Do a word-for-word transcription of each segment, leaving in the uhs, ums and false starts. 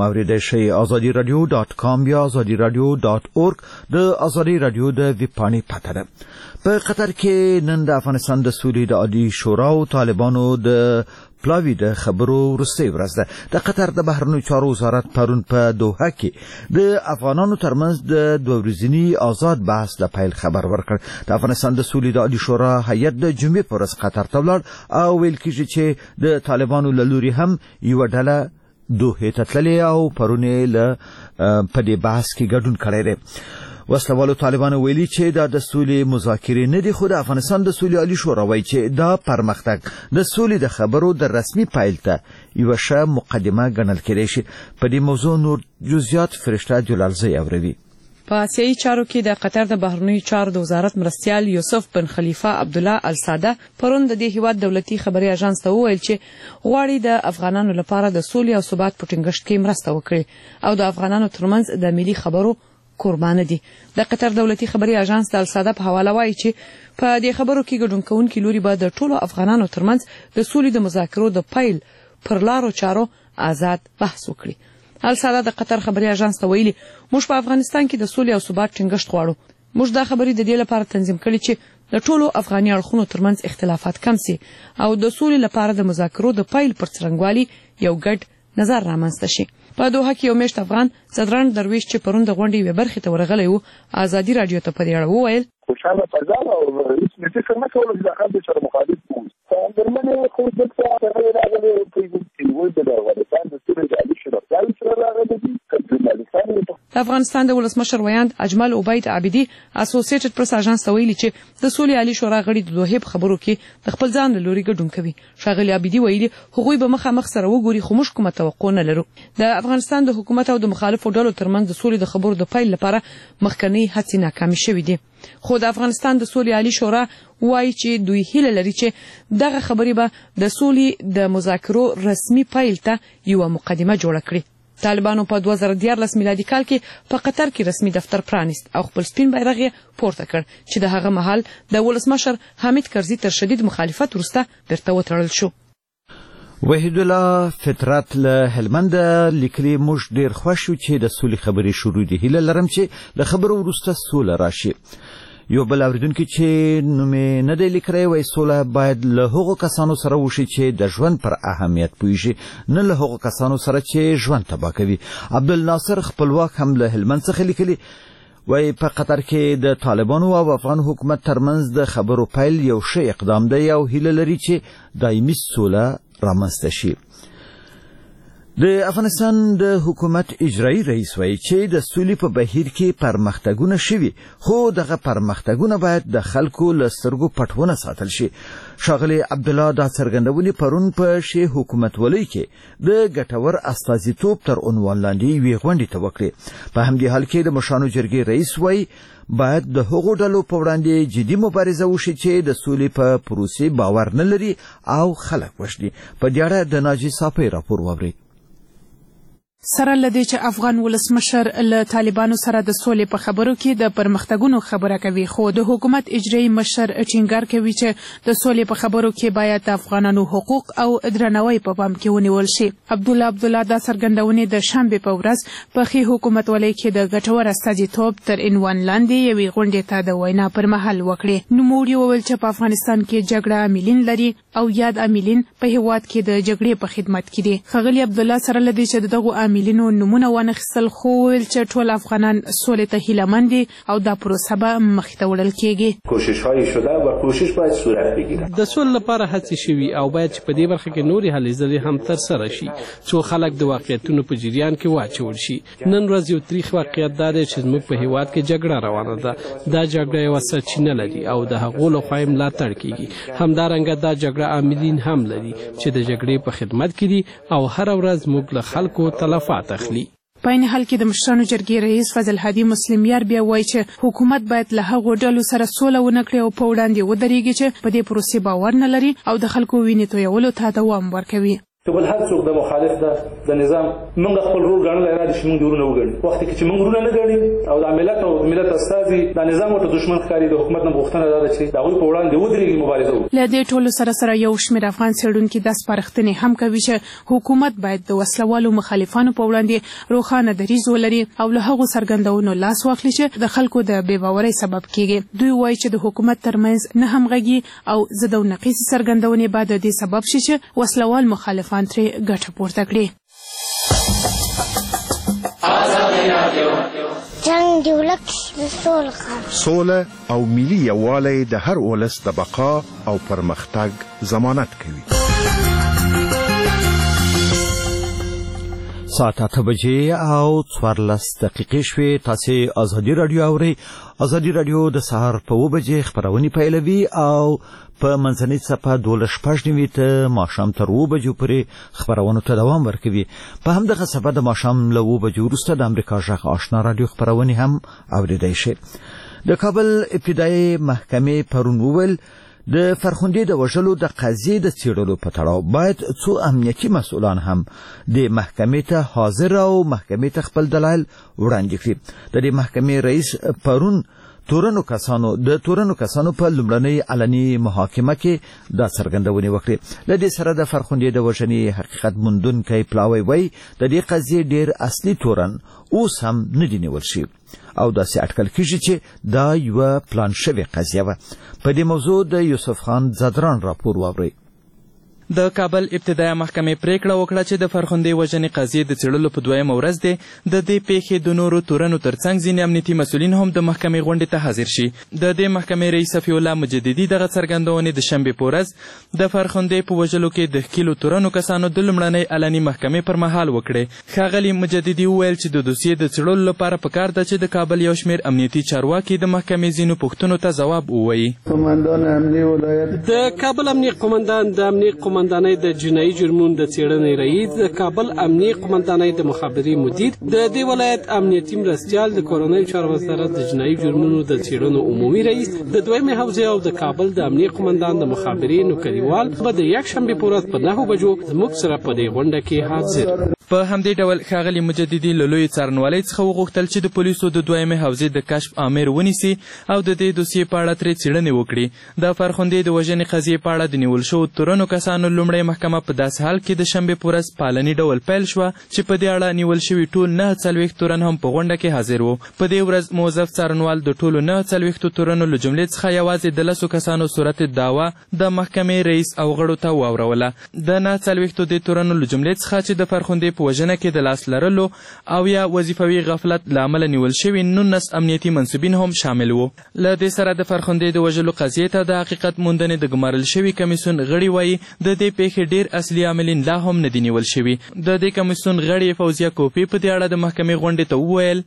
هم اوریدای شئ. آزادی رادیو ډاټ کام یا آزادی رادیو ډاټ اورګ د آزادی رادیو د ویب پاڼې پته ده. په قطر کې نن د افغانستان د سولې د عالی شورا او طالبانو د پلاوی د خبرو وروستۍ ورځ ده. د قطر د بهرنیو چارو وزارت پرون په دوحه کې د افغانانو ترمنځ د دوه ورځني آزاد بحث د پیل خبر ورکړ. د افغانستان د سولې د عالی شورا هیئت د جمعې په ورځ قطر ته ولاړ او ویل کېږي چې د طالبانو له لوري هم یوه ډله دوحې ته تللې او پرون یې له په دې بحث کې ګډون کړی دی. وسلوالو طالبانو ویلي چې دا د سولې مذاکرې نه دي، خو د افغانستان د سولې عالی شورا وایي چې دا پرمختګ د سولې د خبرو د رسمي پیل ته یوه ښه مقدمه ګڼل کېدای شي. په دې موضوع نور جزئیات فرشته جلالزی اوروي. په آسیایي چارو کې د قطر د بهرنیو چارو د وزارت مرستیال یوسف بن خلیفه عبدالله الساده پرون د دې هیواد دولتي خبري اژانس ته وویل چې غواړي د افغانانو لپاره د سولې او ثبات په ټینګښت کې مرسته وکړي او د افغانانو ترمنځ د ملي خبرو قربانه دي. د قطر دولتي خبري اژانس د الساده په حواله وایي چې په دې خبرو کې ګډون کوونکي لوري به د ټولو افغانانو ترمنځ د سولې د مذاکرو د پیل پر لارو چارو آزاد بحث وکړي. الساده د قطر خبري اژانس ته ویلي موږ په افغانستان کې د سولې او ثبات ټینګښت غواړو. موږ دا خبرې د دې لپاره تنظیم کړې چې د ټولو افغاني اړخونو ترمنځ اختلافات کم سي او د سولې لپاره د مذاکرو د پیل پر څرنګوالي یو ګډ نظر رامنځته شي. په دوحه کې یو میشت افغان صدران درویش چې پرون د غونډې یوې برخې ته ورغلی و ازادي رادیو ته په دې اړه وویل خوشحاله فضا او هیڅ فکر نه کولو چې د خلکو سره مخالف وو. درمنې خو دلته هغه راغلی په یوه د افغانستان د سولې د عالی شورا سره راغلی دي. د افغانستان د ولسمشر ویاند اجمل عبید عابدي اسوسییټډ پریس اژانس ته ویلي چې د سولې عالی شورا غړي د دوحې په خبرو کې د خپل ځان له لوري ګډون کوي. ښاغلي عابدي ویلي هغوی به مخامخ سره وګوري خو موږ کومه توقع نه لرو. د افغانستان د حکومت او د مخالفو ډلو ترمنځ د سولې د خبرو د پیل لپاره مخکنی هڅې ناکامې شوې دي. خو د افغانستان د سولې عالی شورا وایي چې دوی هیله لري چې دغه خبرې به د سولې د مذاکرو رسمي پیل ته یوه مقدمه جوړه کړي. طالبانو په دوه زره دیارلس میلادي کال کې په قطر کې رسمي دفتر پرانیست او خپل سپین بیرغ یې پورته کړ چې د هغه مهال د ولسمشر حامد کرزي تر شدید مخالفت وروسته بیرته وتړل شو. وحید الله فطرت له هلمند لیکلي موږ ډیر خوښ یو چې د سولې خبرې شروع دي. هیله لرم چې له خبرو وروسته سوله راشي. یو بل اوریدونکي چې نومې نه دی لیکلی وایي سوله باید له هغو کسانو سره وشي چې د ژوند پر اهمیت پوهیږي، نه له هغو کسانو سره چې ژوند تباه کوي. عبدالناصر خپلواک هم له هلمند څخه لیکلي وایي په قطر کې د طالبانو او افغان حکومت ترمنځ د خبرو پیل یو ښه اقدام دی او هیله لري چې دایمي سوله رامنځته شي. د افغانستان د حکومت اجرایی رئیس وایي چې د سولې په بهیر کې پرمختګونه شوي، خو دغه پرمختګونه باید د خلکو له سترګو پټونه ساتل شي. ښاغلي عبدالله دا څرګندونې پرون په شی حکومتولۍ کې د ګټور استازیتوب تر عنوان لاندې یوې غونډې ته وکړې. په همدې حال کې د مشرانو جرګې رئیس وایي باید د هغو ډلو په وړاندې جدي مبارزه وشي چې د سولې په پروسې باور نه لري او خلک وژني. په دې اړه د ناجي صافی راپور واورئ. سره لدې چې افغان ولسمشر له طالبانو سره د سولې په خبرو کې د پرمختګونو خبره کوي، خو د حکومت اجرایی مشر ټینګار کوي چې د سولې په خبرو کې باید د افغانانو حقوق او درناوی په پام کې ونیول شي. عبدالله عبدالله دا څرګندونې د شنبې په ورځ په ښې حکومتولۍ کې د ګټور استازیتوب تر عنوان لاندې یوې غونډې ته د وینا پر مهال وکړې. نوموړي وویل چې په افغانستان کې جګړه عاملین لري او یاد عاملین په هیواد کې د جګړې په خدمت کې دي. ښاغلي عبدالله سره لدې چې دغه عاملینو نمونه وانخیستل، خو ویل چې ټول افغانان سولې ته هیلهمند دي او دا پروسه به مخې ته وړل کېږي. کوشش‌های شده و کوشش باید صورت بگیرد. د سولې لپاره هڅې شوي او باید چې په دې برخه کې نورې هلې ځلې هم ترسره شي څو خلک د واقعیتونو په جریان کې واچول شي. نن ورځ یو تریخ واقعیت دا دی چې زموږ په هیواد کې جګړه روانه ده. دا جګړه یوه سرچینه لري او د هغو لخوا یې ملاتړ کېږي. همدارنګه دا جګړه عاملین هم لري چې د جګړې په خدمت کې دي او هره ورځ موږ له خلکو تلفات اخلي. په این حال کې د مشرانو جرګې رئیس فضل هادي مسلمیار بیا وایي چې حکومت باید له هغو ډلو سره سوله ونه کړي او په وړاندې ودرېږي چې په دې پروسې باور نه لري او د خلکو وینې تویولو ته دوام ورکوي. که بل هر څوک د مخالف ده د نظام موږ خپل رول ګڼلی را دي چې موږ ورونه وګڼو وخت کې چې موږ ورونه نه ګڼي او د ملت او ملت استازي د نظام ورته دښمن ښکاري د حکومت نه غوښتنه دا ده چې د هغوی په وړاندې ودرېږي مبارزه وکړي. له دې ټولو سره سره یو شمېر افغان څېړونکي دا سپارښتنې هم کوي چې حکومت باید د وسلوالو مخالفانو په وړاندې روښانه دریځ ولري او له هغو څرګندونو لاس واخلي چې د خلکو د بې باورۍ سبب کیږي. دوی وایي چې د حکومت ترمنځ نه همغږي او ضد او نقیصې څرګندونې باید د دې سبب شي چې وسلوال مخالفان ترې ګټه پورته کړي. جنگ د ولس د سولې سوله او ملي یووالی د هر ولس د بقا او پرمختګ ضمانت کوي. ساعت اته بجې او څوارلس دقیقې شوې. تاسې ازادي راډیو اورئ. ازادي راډیو د سهار په اوه بجې خپرونې پیلوي او په منځنۍ څپه دولس شپږ نوي ته ماښام تر اوه بجو پورې خپرونو ته دوام ورکوي. په همدغه څپه د ماښام له اوه بجو وروسته د امریکا غږ آشنا راډیو خپرونې هم اورېدی شي. د کابل ابتدایي محکمې پرون وویل د فرخندې د وژلو د قضیې د څېړلو په تړاو باید څو امنیتي مسؤلان هم د محکمې ته حاضر او محکمې ته خپل دلایل وړاندې کړي. د دې محکمې رئیس پرون تورنو کسانو د تورنو کسانو په لومړنۍ علني محاکمه کې دا څرګندونې وکړې. له دې سره د فرخندې د وژنې حقیقت موندونکی پلاوی وایي د دې قضیې ډېر اصلي تورن اوس هم نه دي نیول شوي او داسې اټکل کېږي چې دا یوه پلان شوې قضیه وه. په دې موضوع د یوسف خان زادران راپور واورئ. د کابل ابتدایي محکمې پریکړه وکړه چې د فرخندې وژنې قضیې د څېړلو په دویمه ورځ دی د دې پیښې د نورو تورنو ترڅنګ ځینې امنیتي مسؤلین هم د محکمې غونډې ته حاضر شي. د دې محکمې رئیس صفي الله مجددي دغه څرګندونې د شنبې په ورځ د فرخندې په وژلو کې د ښکېلو تورنو کسانو د لومړنۍ علني محکمې پر مهال وکړې. ښاغلي مجددي وویل چې د دوسیې د څېړلو لپاره پکار ده چې د کابل یو شمېر امنیتي چارواکي د محکمې ځینو پوښتنو ته ځواب ووایي. د کابل امنیه قمندان د امنیه قمندانۍ د جنایي جرمونو د څېړنې رئیس، د کابل امنیه قمندانۍ د مخابرې مدیر، د دې ولایت امنیتي مرستیال، د کورنیو چارو وزارت د جنایي جرمونو د څېړنو عمومي رئیس، د دویمې حوزې او د کابل د امنیه قمندان د مخابرې نوکریوال به د یکشنبې په ورځ په نهو بجو زموږ سره په دې غونډه کې حاضر. په همدې ډول ښاغلي مجددي له لوی څارنوالۍ څخه وغوښتل چې د پولیسو د دویمې حوزې د کشف آمر ونیسي او د دې دوسیې په اړه ترې څېړنې وکړي. د فرخندې د وژنې قضیې په اړه د نیول شوو تورنو کسانو لومړۍ محکمه په داسې حال کې د شنبې په ورځ په علني ډول پیل شوه چې په دې اړه نیول شوي ټول نهه څلوېښت تورن هم په غونډه کې حاضر وو. په دې ورځ موظف څارنوال د ټولو نهه څلوېښتو تورنو له جملې څخه یوازې د لسو کسانو صورت دعوه د محکمې رئیس او غړو ته واوروله. د نهه څلوېښتو دې تورنو له جملې څخه چې د فرخندې په وژنه کې د لاس لرلو او یا وظیفوي غفلت له امله نیول شوي نولس امنیتي منصبین هم شامل وو. له دې سره د فرخندې د وژلو قضیې ته د حقیقت موندنې د ګمارل شوي کمیسیون غړي وایي د دې پیښې ډېر اصلي عاملین لا هم نه دي نیول شوي. د دې کمیسیون غړي فوزیه کوپی په دې اړه د محکمې غونډې ته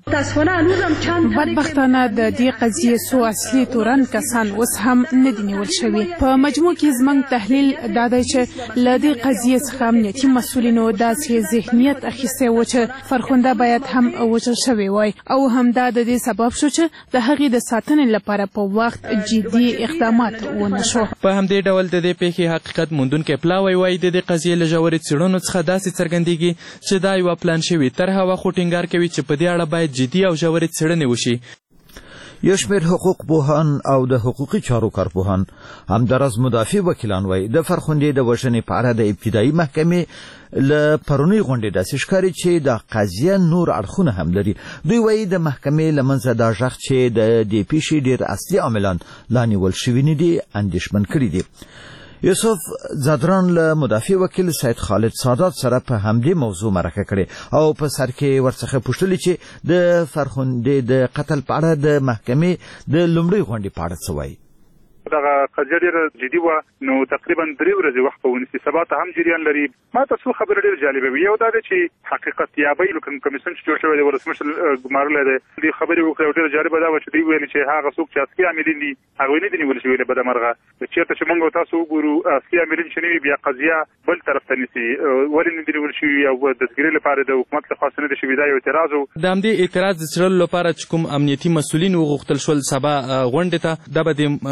وویل بدبختانه د دې قضیې څو اصلي تورن کسان اوس هم نه دي نیول شوي. په مجموع کې زموږ تحلیل دا دی چې له دې قضیې څخه امنیتي مسؤلینو داسې ذهنیت اخیستی و چې فرخنده باید هم وژل شوې وای او همدا د دې سبب شو چې د هغې د ساتنې لپاره په وخت جدي اقدامات ونه شو. په همدې ډول د دې پیښې حقیقت موندونکی پلاوی وایي د دې قضیې له ژورې څېړنو څخه داسې څرګندېږي چې دا یوه پلان شوې طرحه وه، خو ټینګار کوي چې په دې اړه باید جدي او ژورې څېړنې وشي. یو شمېر حقوق پوهان او د حقوقي چارو کارپوهان همداراز مدافع وکیلان وایي د فرخندې د وژنې په اړه د ابتدایي محکمې له پرونۍ غونډې داسې ښکاري چې د قضیه نور اړخونه هم لري. دوی وایي د محکمې له منځه دا غږ چې د دې پیښې ډېر اصلي عاملان لا نیول شوي نه دي اندېښمن کړي دي. یوسف زادران له مدافع وکیل سید خالد سادات سره په همدې موضوع مرکه کړې او په سر کې ورڅخه پوښتلي چې د فرخندې د قتل په اړه د محکمې د لومړۍ غونډې په اړه څه وایي. دغه قضیه ډېره جدي وه، نو تقریبا درې ورځې وخت به ونیسي، سبا ته هم جریان لري. ما ته څو خبرې ډېرې جالبه وي. یو دا دی چې حقیقت یابۍ کوم کمیسیون چې جوړ شوی دی ولسمشر ګمارلی دی، دې خبرې وکړې او ډېره جالبه دا وه چې دوی ویلي چې هغه څوک چې اصلي عاملین دي هغوی نه دي نیول شوي له بدمرغه. چېرته چې موږ او تاسو وګورو اصلي عاملین چې نه وي بیا قضیه بل طرف ته نیسي، ولې نه دي نیول شوي او دستګیرۍ لپاره د حکومت لخوا څه نه دي شوي. دا یو اعتراض و. د همدې اعتراض د څېړلو لپاره چې کوم امنیتي مسؤلین وغوښتل شول سبا غونډې ته، دا به د قضیې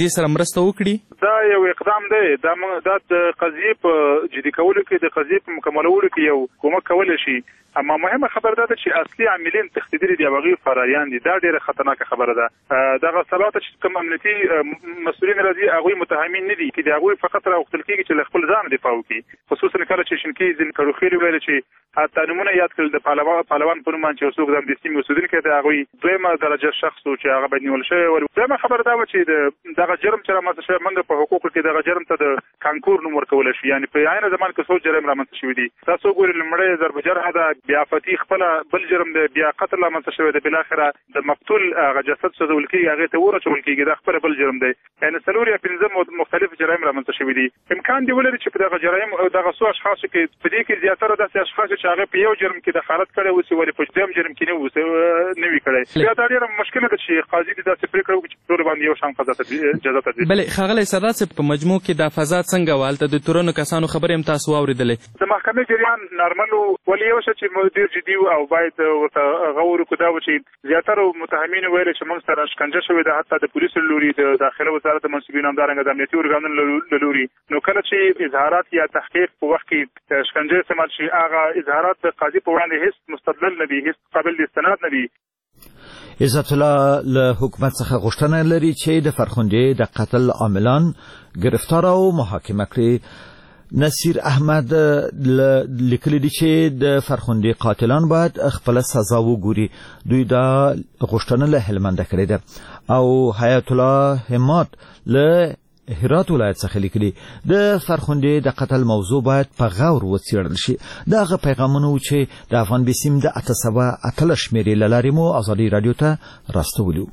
قضیې سره مرسته وکړي؟ دا یو اقدام دی، دا دا د قضیې په جدي کولو کې د قضیې په مکملولو کې یو کومک کولی شي. اما مهمه خبره ده چې اصلي عاملین تښتېدلي دي او هغوی فراریان دي. دا ډېره خطرناکه خبره ده. دغه سبا ته چې کوم امنیتي مسؤلین راځي هغوی متهمین نه دي، چې د هغوی فقط راوختل کېږي چې له خپل ځان دفاع وکړي. خصوصا کله چې شینکي ځینې کړوخېلي ویل چې حتی نومونه یاد کړل د پهلوان په نوم باندې چې څوک د همدې سیمې اوسېدونکی دی، هغوی دویمه درجه شخص و چې هغه باید نیول شوی و. دویمه خبره دا وه چې دغه جرم چې رامنځته شوی، موږ په حقوقو کې دغه جرم ته د کانکور نوم ورکولی شو. یعنې په عین زمان کې څو جرم رامنځته شوي دي. تاسو وګورئ، لومړی ضرب جرحه ده، بیا فتي خپله بل جرم دی، بیا قتل رامنځته شوی دی، بالاخره د مقتول هغه جسد سوځول کېږي، هغې ته اور اچول کېږي، دا خپله بل جرم دی. یعنې څلور یا پنځه مختلف جرایم رامنځته شوي دي. امکان دی ولري چې په دغه جرایم او دغه څو اشخاصو کې په دې کې زیاتره داسې اشخاص چې هغه په یو جرم کې دخالت کړی اوسي، ولې په دویم جرم کې نه اوسي نه وي کړی. بیا دا ډېره مشکله ده چې قاضي دې داسې پرېکړه وکړي چې ټولو باندې یو شان قضا جزا تدوین. بلې ښاغلی سردار صاحب، په مجموع کې دا فضا څنګه وه؟ هلته د تورنو کسانو خبرې هم تاسو واورېدلې؟ د محکمې جریان نارمل و، ولې یو شه چې ډېر جدي و او باید ورته غور وکړو. دا و چې زیاتره متهمینو ویل چې موږ سره شکنجه شوې ده، حتی د پولیسو له لوري، د داخله وزارت د منصبینو، همدارنګه د امنیتي ارګانونو له لوري. نو کله چې اظهارات یا تحقیق په وخت کې شکنجه استعمال شي، هغه اظهارات د قاضي په وړاندې هیڅ مستدلل نه دي، هیڅ قابل د استناد نه دي. عزت الله له حکومت څخه غوښتنه لري چې د فرخندې د قتل عاملان گرفتار او محاکمه کړي. نصیر احمد لیکلی دی چې د فرخندې قاتلان باید خپل سزا وګوري. دوی دا غوښتنه له هلمند کړې ده. او حیات الله همت له هرات ولایت څخه لیکلي د فرخندې د قتل موضوع باید په غور وڅېړل شي. دغه پیغامونه و چې د افغان بیسیم د اته سوه اتلس شمېرې له لارې مو ازادي راډیو ته راستولي.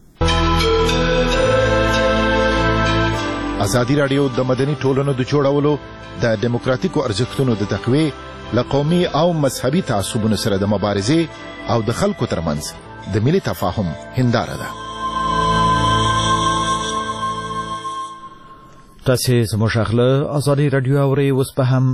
ازادي راډیو د مدني ټولنو د جوړولو، د دیموکراتیکو ارزښتونو د تقویې، له قومي او مذهبي تعصبونو سره د مبارزې او د خلکو ترمنځ د ملي تفاهم هنداره ده. تاسې زموږ غږ له ازادي راډیو اورئ. اوس به هم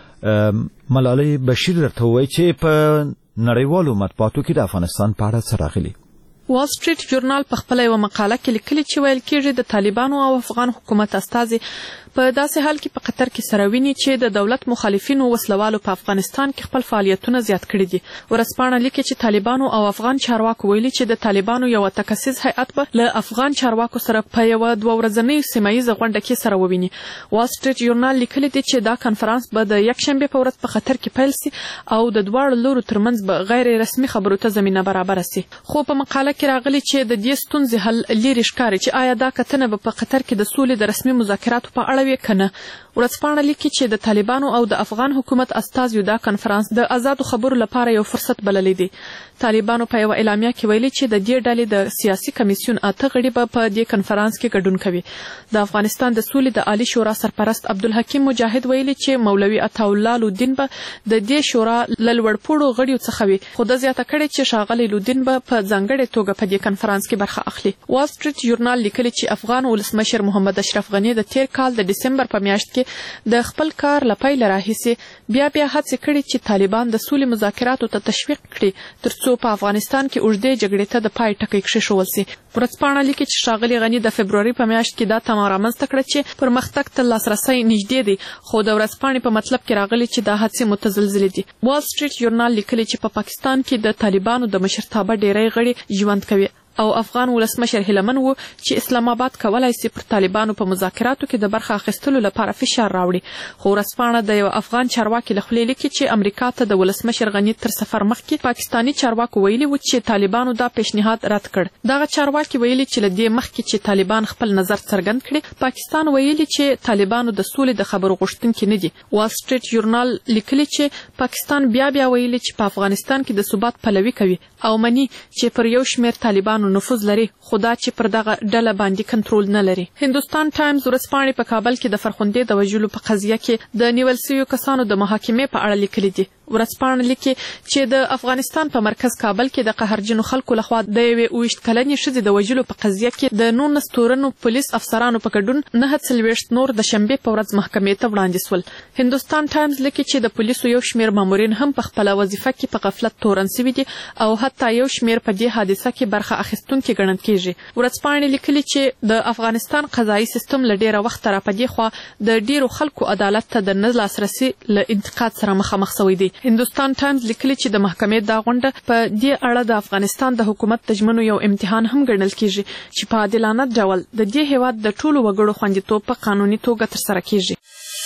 ملالۍ بشیر درته ووایي چې په نړیوالو مطبوعاتو کې د افغانستان په اړه څه راغلي. وال سټریټ جورنال په خپله یوه مقاله کې لیکلي چې ویل کېږي د طالبانو او افغان حکومت استازي په داسې حال کې په قطر کې سره ویني چې د دولت مخالفینو وسلوالو په افغانستان کې خپل فعالیتونه زیات کړي دي. ورځپاڼه لیکي چې طالبانو او افغان چارواکو ویلي چې د طالبانو یو تکسیز هیئت به له افغان چارواکو سره په یوه دوه ورځنۍ سیمه ییزه غونډه کې سره وویني. وال سټریټ جورنال لیکلي دي چې دا کنفرانس به د یکشنبې په ورځ په قطر کې پیل سي او د دواړو لورو ترمنځ به غیر رسمي خبرو ته زمینه برابره سي. خو په مقاله کې راغلي چې د دې ستونزې حل لرې ښکاري چې آیا دا کتنه به په قطر کې د سولې د رسمي مذاکراتو په اړه وي که نه. ورځپاڼه لیکي چې د طالبانو او د افغان حکومت استازیو دا کنفرانس د آزادو خبرو لپاره یو فرصت بللی دی. طالبانو په یوه اعلامیه کې ویلي چې د دې ډلې د سیاسي کمیسیون اته غړي به په دې کنفرانس کې ګډون کوي. د افغانستان د سولې د عالی شورا سرپرست عبدالحکیم مجاهد ویلي چې مولوي عطاالله لودین به د دې شورا له لوړپوړو غړیو څخه وي، خو ده زیاته کړې چې ښاغلی لودین به په ځانګړې توګه په دې کنفرانس کې برخه اخلي. وال سټریټ جورنال لیکلي چې افغان ولسمشر محمد اشرف غني د تیر کال د ډسمبر په میاشت کې د خپل کار له پیله راهیسې بیا بیا هڅې کړي چې طالبان د سولې مذاکراتو ته تشویق کړي ترڅو په افغانستان کې اوږدې جګړې ته د پای ټکی کېښودل سي. ورځپاڼه لیکي چې ښاغلي غني د فبروري په میاشت کې دا تمه رامنځته کړه چې پرمختګ ته لاسرسی نږدې دی، خو د ورځپاڼې په مطلب کې راغلي چې دا هڅې متزلزلې دي. وال سټریټ جورنال لیکلي چې په پاکستان کې د طالبانو د مشرتابه ډیری غړي ژوند کوي او افغان ولسمشر هیلمن و چې اسلام آباد کولای سي پر طالبانو په مذاکراتو کې د برخه اخیستلو لپاره فشار راوړي. خو ورځپاڼه د یو افغان چارواکي له خولې لیکي چې امریکا ته د ولسمشر غني تر سفر مخکې پاکستاني چارواکو ویلي و چې طالبانو دا پیشنهاد رد کړ. دغه چارواکي ویلي چې له دې مخکې چې طالبان خپل نظر څرګند کړي، پاکستان ویلي چې طالبانو د سولې د خبرو غوښتونکي نه دي. وال سټریټ جورنال لیکلي چې پاکستان بیا بیا ویلي چې په افغانستان کې د ثبات پلوي کوي او مني چې پر یو شمېر طالبانو نفوذ لري، خو دا چې پر دغه ډله باندې کنټرول نه لري. هندوستان ټایمز ورځپاڼې په کابل کې د فرخندې د وژلو په قضیه کې د نیول شویو کسانو د محاکمې په اړه لیکلي دي. ورځپاڼه لیکي چې د افغانستان په مرکز کابل کې د قهرجنو خلکو لخوا د یوې اوویشت کلنې ښځې د وژلو په قضیه کې د نولس تورنو پولیس افسرانو په ګډون نهه څلوېښت نور د شنبې په ورځ محکمې ته وړاندې سول. هندوستان ټایمز لیکي چې د پولیسو یو شمېر مامورین هم په خپله وظیفه کې په غفلت تورن سوي دي او حتی یو شمېر په دې حادثه کې برخه اخیستونکي ګڼل کېږي. ورځپاڼې لیکلي چې د افغانستان قضایي سیستم له ډېره وخته را په دې خوا د ډېرو خلکو عدالت ته د نه لاسرسي له انتقاد سره مخامخ سوی دی. هندوستان ټایمز لیکلي چې د محکمې دا غونډه په دې اړه د افغانستان د حکومت د ژمنو یو امتحان هم ګڼل کېږي چې په عادلانه ډول د دې هېواد د ټولو وګړو خوندیتوب په قانوني توګه ترسره کېږي.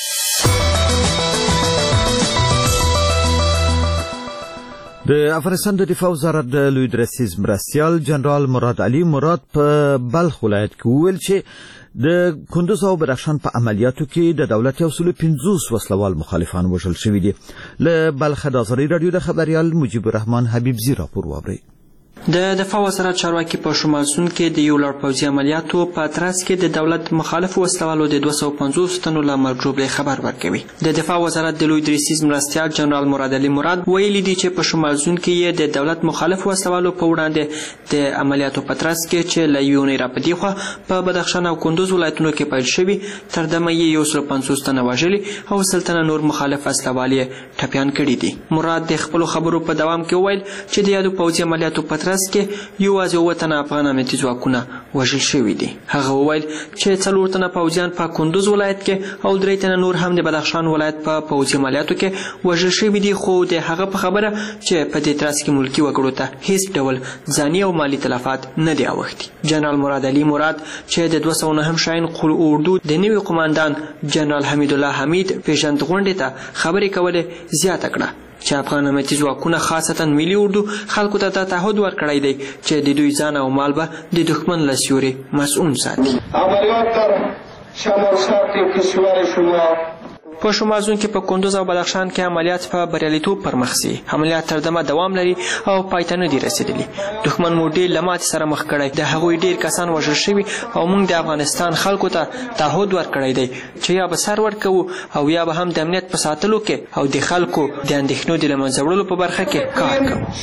د افغانستان د دفاع وزارت د لوی درسیز مرستیال جنرال مراد علي مراد په بلخ ولایت کې وویل چې د کندوز او بدخشان په عملیاتو کې د دولت یو سلو پنځوس وسلوال مخالفان وژل شوي دي. له بلخه د ازادي راډیو د خبریال مجیب الرحمن حبیبزي راپور واورئ. د دفاع وزارت چارواکي په شمال سوند کې د یو لړ پوځي عملیاتو په ترڅ کې د دولت مخالفو وسلوالو د دوه سوه پنځوس تنو له مرګ ژوبلې خبر ورکوي. د دفاع وزارت د لوی درسیز مرستیال جنرال مراد علي مراد ویلي دي چې په شمال سوند کې یې د دولت مخالفو وسلوالو په وړاندې د عملیاتو په ترڅ کې چې له یونۍ را په دې خوا په بدخشان او کندوز ولایتونو کې پیل شوي تر دمه یې یو سلو پنځوس تنه وژلي او سل تنه نور مخالف وسلوال یې ټپیان کړي دي. مراد د خپلو خبرو په دوام کې وویل چې د یادو پوځي عملیاتو په ترڅ کې یوازې اووه تنه افغان امنیتي ځواکونه وژل شوي دي. هغه وویل چې څلور تنه پوځیان په کندوز ولایت کې او درې تنه نور هم د بدخشان ولایت په پوځي عملیاتو کې وژل شوي دي، خو د هغه په خبره چې په دې ترڅ کې ملکي وګړو ته هیڅ ډول ځاني او مالي تلفات نه دي اوښتي. جنرال مراد علي مراد چې د دوه سوه نهم شاهین قل اردو د نوي قماندان جنرال حمید الله حمید پیژند غونډې ته خبرې کولې زیاته کړه چې افغان امنیتي ځواکونه خاصتا ملي اردو خلکو ته دا تعهد ورکړی دی چې د دوی ځان او مال به د دښمن له سیوري مسئول ساتي. عملیات در شمال شرق کشور شما په شمال زون کې په کندوز او بدخشان کې عملیات په بریالیتوب پر مخ سي. عملیات تر دمه دوام لري او پای ته نه دي رسیدلي. دښمن مو ډېر له ماتې سره مخ کړی. د هغوی ډېر کسان وژل شوي او موږ د افغانستان خلکو ته تعهد ورکړی دی چې یا به سر ورکوو او یا به هم د امنیت په ساتلو کې او د خلکو د اندېښنو د له منځه وړلو په برخه کې کار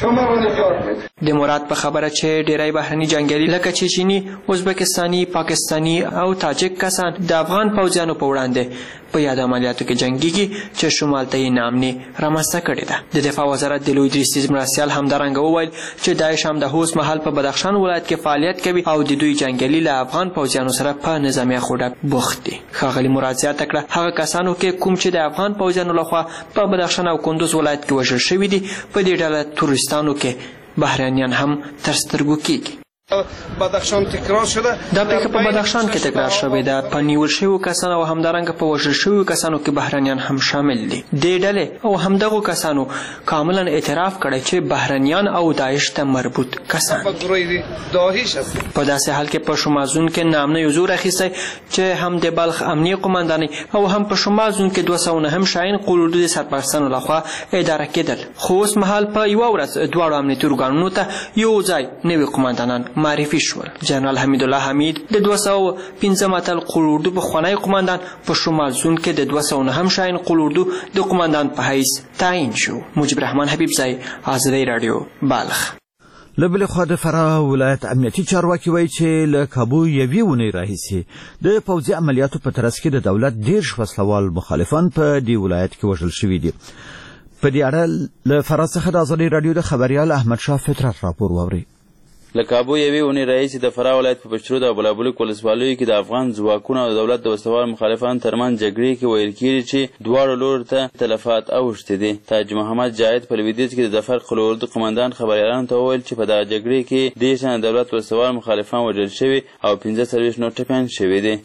کوو. د مراد په خبره چې ډېری بهرني جنګیالي لکه چیچني، ازبکستاني، پاکستاني او تاجک کسان د افغان پوځیانو په وړاندې په یاد عملیاتو کې جنګیږي چې شمال ته یې ناامني رامنځته کړې ده. د دفاع وزارت د لوی درسیز مرستیال همدارنګه وویل چې داعش هم د اوس مهال په بدخشان ولایت کې فعالیت کوي او د دوی جنګیالي له افغان پوځیانو سره په نظامي خوډه بوخت دي. ښاغلي مراد زیاته کړه هغه کسانو کې کوم چې د افغان پوځیانو لخوا په بدخشان او کندوز ولایت کې وژل شوي دي په دې ډله تورستانو کې بهرنیان هم تر سترګو کېږي. بدخشان تکرار شده. دا پیښه په بدخشان کې تکرار شوې ده. په نیول شویو کسانو او همدارنګه په وژل شویو کسانو کې بهرنیان هم شامل دي. دې ډلې او همدغو کسانو کاملا اعتراف کړی چې بهرنیان او داعش ته مربوط کسان دي. په داسې حال کې په شمال زون کې نامنه یو زور اخیستی چې هم د بلخ امنیي قماندانۍ او هم په شمال زون کې دوه سوه نهم شاهین قل اردو د سرپرستانو لخوا اداره کېدل. خو اوس مهال په یوه ورځ دواړو امنیتي ارګانونو ته یو ځای نوي قماندانان معرفي شول. جنرال حمید الله حمید د دوه سوه پنځم اتل قل اردو پخوانی قماندان په شمال زون کې د دوه سوه نهم شاهین قل اردو د قماندان په حیث تعیین شو. مجیب الرحمن حبیبزی، ازادي راډیو، بلخ. له بلې خوا د فراه ولایت امنیتي چارواکي وایي چې له کابو یوې اونۍ راهیسې د پوځي عملیاتو په ترڅ کې د دولت دېرش وسلوال مخالفان په دې ولایت کې وژل شوي دي. په دې اړه له فراه څخه د ازادي راډیو د خبریال احمدشاه فطرت راپور واورئ. له کابو یوې اونۍ راهیسې د فراه ولایت په پشترود او بلابلوک ولسوالیو کې د افغان ځواکونو او د دولت د وسلوال مخالفانو ترمنځ جګړې کې ویل کېږي چې دواړو لورو ته تلفات اوښتي دي. تاج محمد جاید په لویدیځ کې د ظفر قل اردو قماندان خبریالانو ته وویل چې په دغه جګړې کې دېرش تنه د دولت وسلوال مخالفان وژل شوي او پنځه څلوېښت نور ټپیان شوي دي.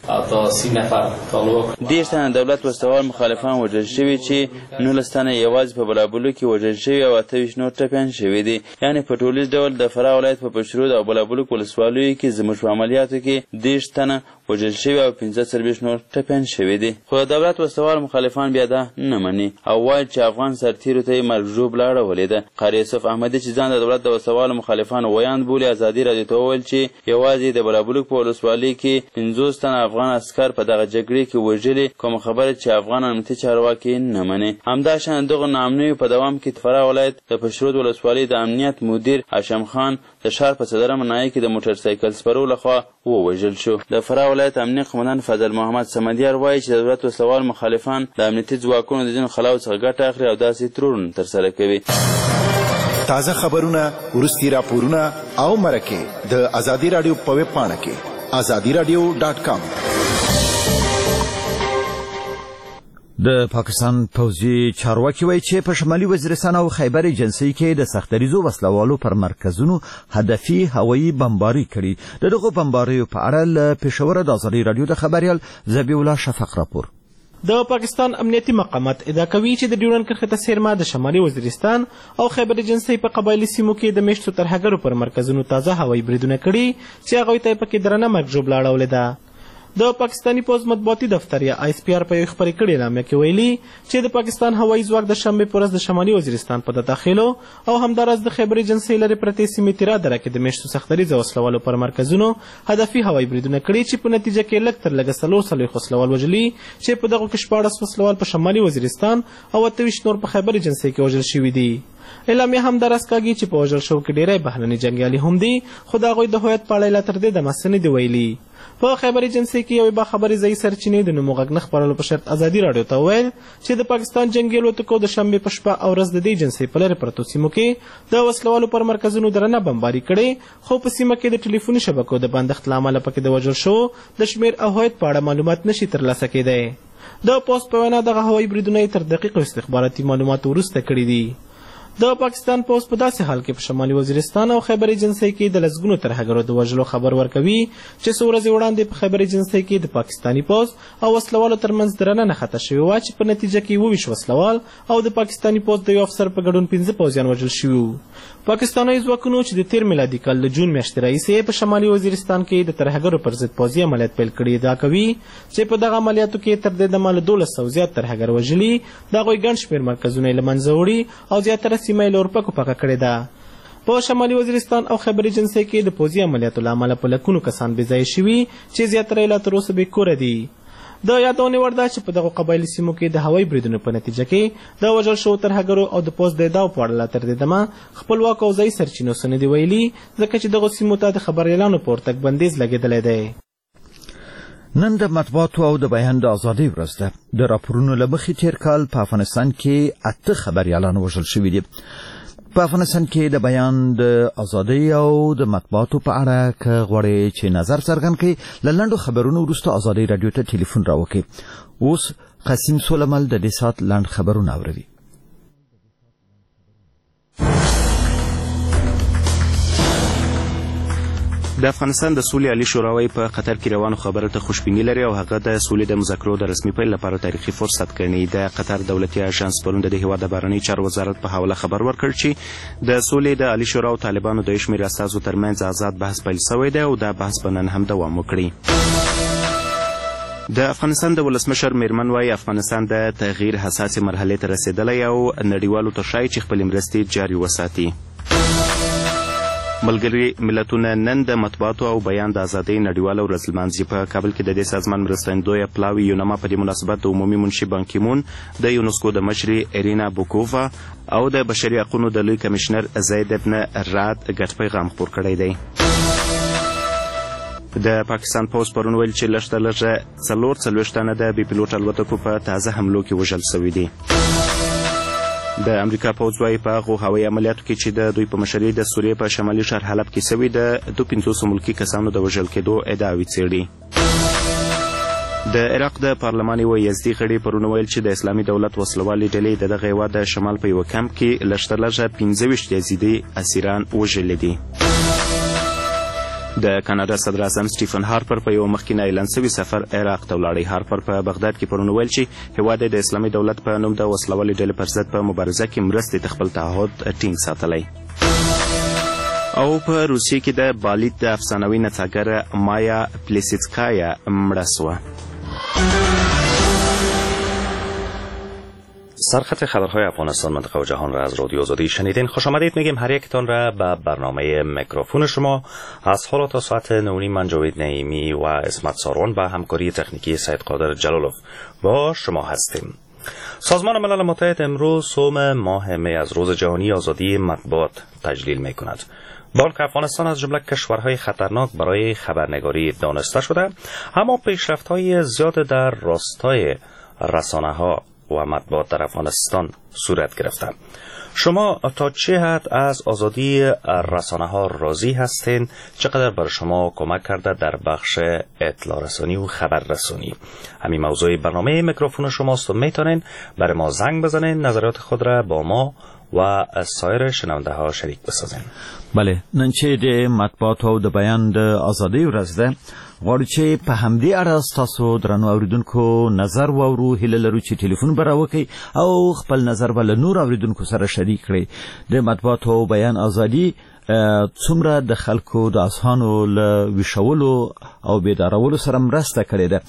دېرش تنه د دولت وسلوال مخالفان وژل شوي چې نولس تنه یوازې په بلابلوک کې وژل شوي او اته ویشت نور ټپیان شوي دي. یعنې په ټولیز ډول د فراه ولایت په پشترود او بلابلوک ولسوالیو کې زموږ په عملیاتو کې دېرش تنه وژل شوي او پنځه څلوېښت نور ټپیان شوي دي. خو د دولت وسلوال مخالفان بیا دا نه مني او وایي چې افغان سرتیرو ته یې مرګ ژوبله اړولې ده. قاري یوسف احمدي چې ځان د دولت د وسلوالو مخالفانو ویاند بولي ازادي راډیو ته وویل چې یوازې د بلابلوک په ولسوالۍ کې پنځوس تنه افغان عسکر په دغه جګړې کې وژلي، کومه خبره چې افغان امنیتي چارواکي نه مني. همداشان دغو ناامنیو په دوام کې فراه ولایت د پشرود ولسوالۍ د امنیت مدیر هاشم خان د ښار په څلورمه ناحیه کې د موټر سایکل سپرو لخوا ووژل شو. د فراه ولایت امنیه قومندان فضل محمد سمدیار وایي چې د دولت وسلوال مخالفان د امنیتي ځواکونو د ځینو خلاو څخه ګټه اخلي او داسې ترورونه ترسره کوي. تازه خبرونه، وروستي راپورونه او مرکې د ازادي راډیو په ویب پاڼه کې ازادي راډیو ډاټ کام. د پاکستان پوځي چارواکي وایي چې په شمالي وزیرستان او خیبر ایجنسۍ کې د سختدریزو وسلوالو پر مرکزونو هدفي هوایي بمباري کړي. د دغو بمباریو په اړه له پېښوره د ازادي راډیو د خبریال ذبیح الله شفق راپور. د پاکستان امنیتي مقامات ادعا کوي چې د ډیورنډ کرښې ته څیرمه د شمالي وزیرستان او خیبر ایجنسۍ په قبایلي سیمو کې د میشتو ترهګرو پر مرکزونو تازه هوایي بریدونه کړي چې هغوی ته یې پکې درنه مرګ ژوبله اړولې ده. د پاکستاني پوځ مطبوعاتي دفتر یا آی اس پی آر په یو خبرې کړې اعلامیه کې ویلي چې د پاکستان هوایي ځواک د شنبې په ورځ د شمالي وزیرستان په داخلو او همداراز د خیبر ایجنسۍ لرې پرتې سیمې تیرا دره کې د میشتو سختدریزه وسلوالو پر مرکزونو هدفي هوایي بریدونه کړي چې په نتیجه کې لږ تر لږه څلور څلوېښت وسلوال وژلي چې په دغو کې شپاړس وسلوال په شمالي وزیرستان او اته ویشت نور په خیبر ایجنسۍ کې وژل شوي دي. اعلامیه همداراز کاږي چې په وژل شوو کې ډېری بهرني جنګیالي هم دي، خو د هغوی د هویت په اړه یې لا تر دې دمه څه نه دي ویلي. په خیبر ایجنسۍ کې یوې باخبرې ځایي سرچینې د نومو غږ نه خپرولو په شرط ازادي راډیو ته وویل چې د پاکستان جنګي الوتکو د شنبې په شپه او ورځ د دې ایجنسۍ په لرې پرتو سیمو کې د وسلوالو پر مرکزونو درنه بمباري کړې، خو په سیمه کې د ټلیفوني شبکو د بندښت له امله پکې د وژل شوو د شمېر او هویت په اړه معلومات نشي ترلاسه کېدی. د پوسټ په وینا دغه هوایي بریدونه یې تر دقیقو استخباراتي معلوماتو وروسته کړي دي. د پاکستان پوځ په داسې حال کې په شمالي وزیرستان او خیبر ایجنسۍ کې د لسګونو ترهګرو د وژلو خبر ورکوي چې څو ورځې وړاندې په خیبر ایجنسۍ کې د پاکستاني پوځ او وسلوالو ترمنځ درنه نښته شوې وه چې په نتیجه کې اووه ویشت وسلوال او د پاکستاني پوځ د یو افسر په ګډون پنځه پوځیان وژل شوي وو. پاکستاني ځواکونو چې د تیر میلادي کال د جون میاشتې راهیسې په شمالي وزیرستان کې د ترهګرو پر ضد پوځي عملیات پیل کړي ادعا کوي چې په دغه عملیاتو کې تر دې دمه له دولس سوه زیات ترهګر وژلي، د هغوی ګڼ شمېر مرکزونه یې له منځه وړي او زیاتره سیمه یې له اورپکو پاکه کړې ده. په شمالي وزیرستان او خیبر ایجنسۍ کې د پوځي عملیاتو له امله په لکونو کسان بې ځایه شوي چې زیاتره یې لا تر اوسه بې کوره دي. د یادونې وړ ده چې په دغو قبایلي سیمو کې د هوایي بریدونو په نتیجه کې د وژل شوو ترهګرو او د پوځ د ادعاو په اړه لا تر دې دمه خپلواکو او ځایي سرچینو څه نه دي ویلي، ځکه چې دغو سیمو ته د خبریالانو په ورتګ بندیز لګېدلی دی. نن د مطبوعاتو او د بیان د ازادۍ ورځ ده. د راپورونو له مخې تیر کال په افغانستان کې اته خبریالان وژل شوي دي. په افغانستان کې د بیان د ازادۍ او د مطبوعاتو په اړه که غواړئ چې نظر څرګند کړئ له لنډو خبرونو وروسته ازادۍ راډیو ته ټلیفون راوکړئ. اوس قاسم سولمل د دې ساعت لنډ خبرونه اوري. د افغانستان د سولې عالي شوراوی په قطر کې روانو خبرو ته خوشبیني لري او هغه د سولې د مذاکرو د رسمي پیل لپاره تاریخي فرصت ګڼي. د قطر دولتي اژانس پرون د دې هیواد د بهرني چارو وزارت په حواله خبر ورکړ چې د سولې د عالي شورا او طالبانو د یو شمېر استازو ترمنځ آزاد بحث پیل شوی دی او دا بحث به نن هم دوام وکړي. د افغانستان د ولسمشر میرمن وایي افغانستان د تغییر حساسې مرحلې ته رسېدلی او نړیوالو ته ښایي چې خپلې مرستې جاري وساتي. ملګري ملتونه نن د مطبوعاتو او بیان د ازادۍ نړیواله ورځ لمانځي. په کابل کې د دې سازمان مرستندویه پلاوي یونما په دې مناسبت د عمومي منشي بان کی مون، د یونسکو د مشرې ارینا بوکووا او د بشري حقونو د لوی کمشنر زید ابن راد ګډ پیغام خپور کړی دی. د پاکستان پوځ پرون ویل چې لږ تر لږه څلور څلوېښت تنه د بې پیلوټ الوتکو په تازه حملو کې وژل سوي دي. د امریکا پوځ وایي په هغو هوایي عملیاتو کې چې د دوی په مشرۍ د سوریې په شمالي ښار حلب کې سوي د دوه پنځوسو ملکي کسانو د وژل کېدو ادعاوې څېړي. د عراق د پارلمان یوه یزدي غړي پرون ویل چې د اسلامي دولت وسلوالې ډلې د دغه هېواد د شمال په یوه کمپ کې لږ تر لږه پنځه ویشت یزیدي اسیران وژلي دي. د کاناډا صدر اعظم سټیفن هارپر په یو مخکینی اعلان سوي سفر عراق ته ولاړی. هارپر په بغداد کې پرون ویل چې هېواد د اسلامي دولت په نوم د وسلوالې ډلې پر ضد په مبارزه کې مرستې ته خپل تعهد ټینګ ساتلی. او په روسیې کې د بالید د افسانوي نڅاګره مایا پلیسیتسکایا مړه سوه. سرخط خبرهای افغانستان، منطقه و جهان را از رادیو آزادی شنیدین. خوش آمدید میگیم هر یکتان را به برنامه میکروفون شما. از حالا تا ساعت نونی من جاوید نعیمی و اسمت ساروان با همکاری تکنیکی سید قادر جلالوف با شما هستیم. سازمان ملل متحد امروز سوم ماه می از روز جهانی آزادی مطبوعات تجلیل می کند. بانک افغانستان از جمله کشورهای خطرناک برای خبرنگاری دانسته شده، اما پیشرفت‌های زیاد در راستای رسانه‌ها و مطبوعات در افغانستان صورت گرفته. شما تا چه حد از آزادی رسانه‌ها راضی هستین؟ چقدر بر شما کمک کرده در بخش اطلاع رسانی و خبر رسانی؟ همین موضوع برنامه میکروفون شماست و میتونین برای ما زنگ بزنین، نظرات خود را با ما و سایر شنونده ها شریک بسازین. بله، نن چې د مطبوعاتو او د بیان د ازادۍ ورځ ده، غواړو چې په همدې اړه ستاسو درنو اوریدونکو نظر واورو. هیله لرو چې ټلیفون به راوکړئ او خپل نظر به له نور اوریدونکو سره شریک کړئ. د مطبوعاتو او بیان ازادي څومره د خلکو د اذهانو له ویښولو او بیدارولو سره مرسته کړې ده.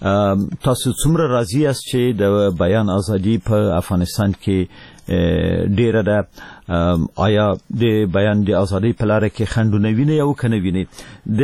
تاسو څومره راضي یاست چې د بیان ازادي په افغانستان کې ډیره ده؟ آیا د بیان د ازادۍ په لاره کې خنډونه ویني او کنه ویني؟ د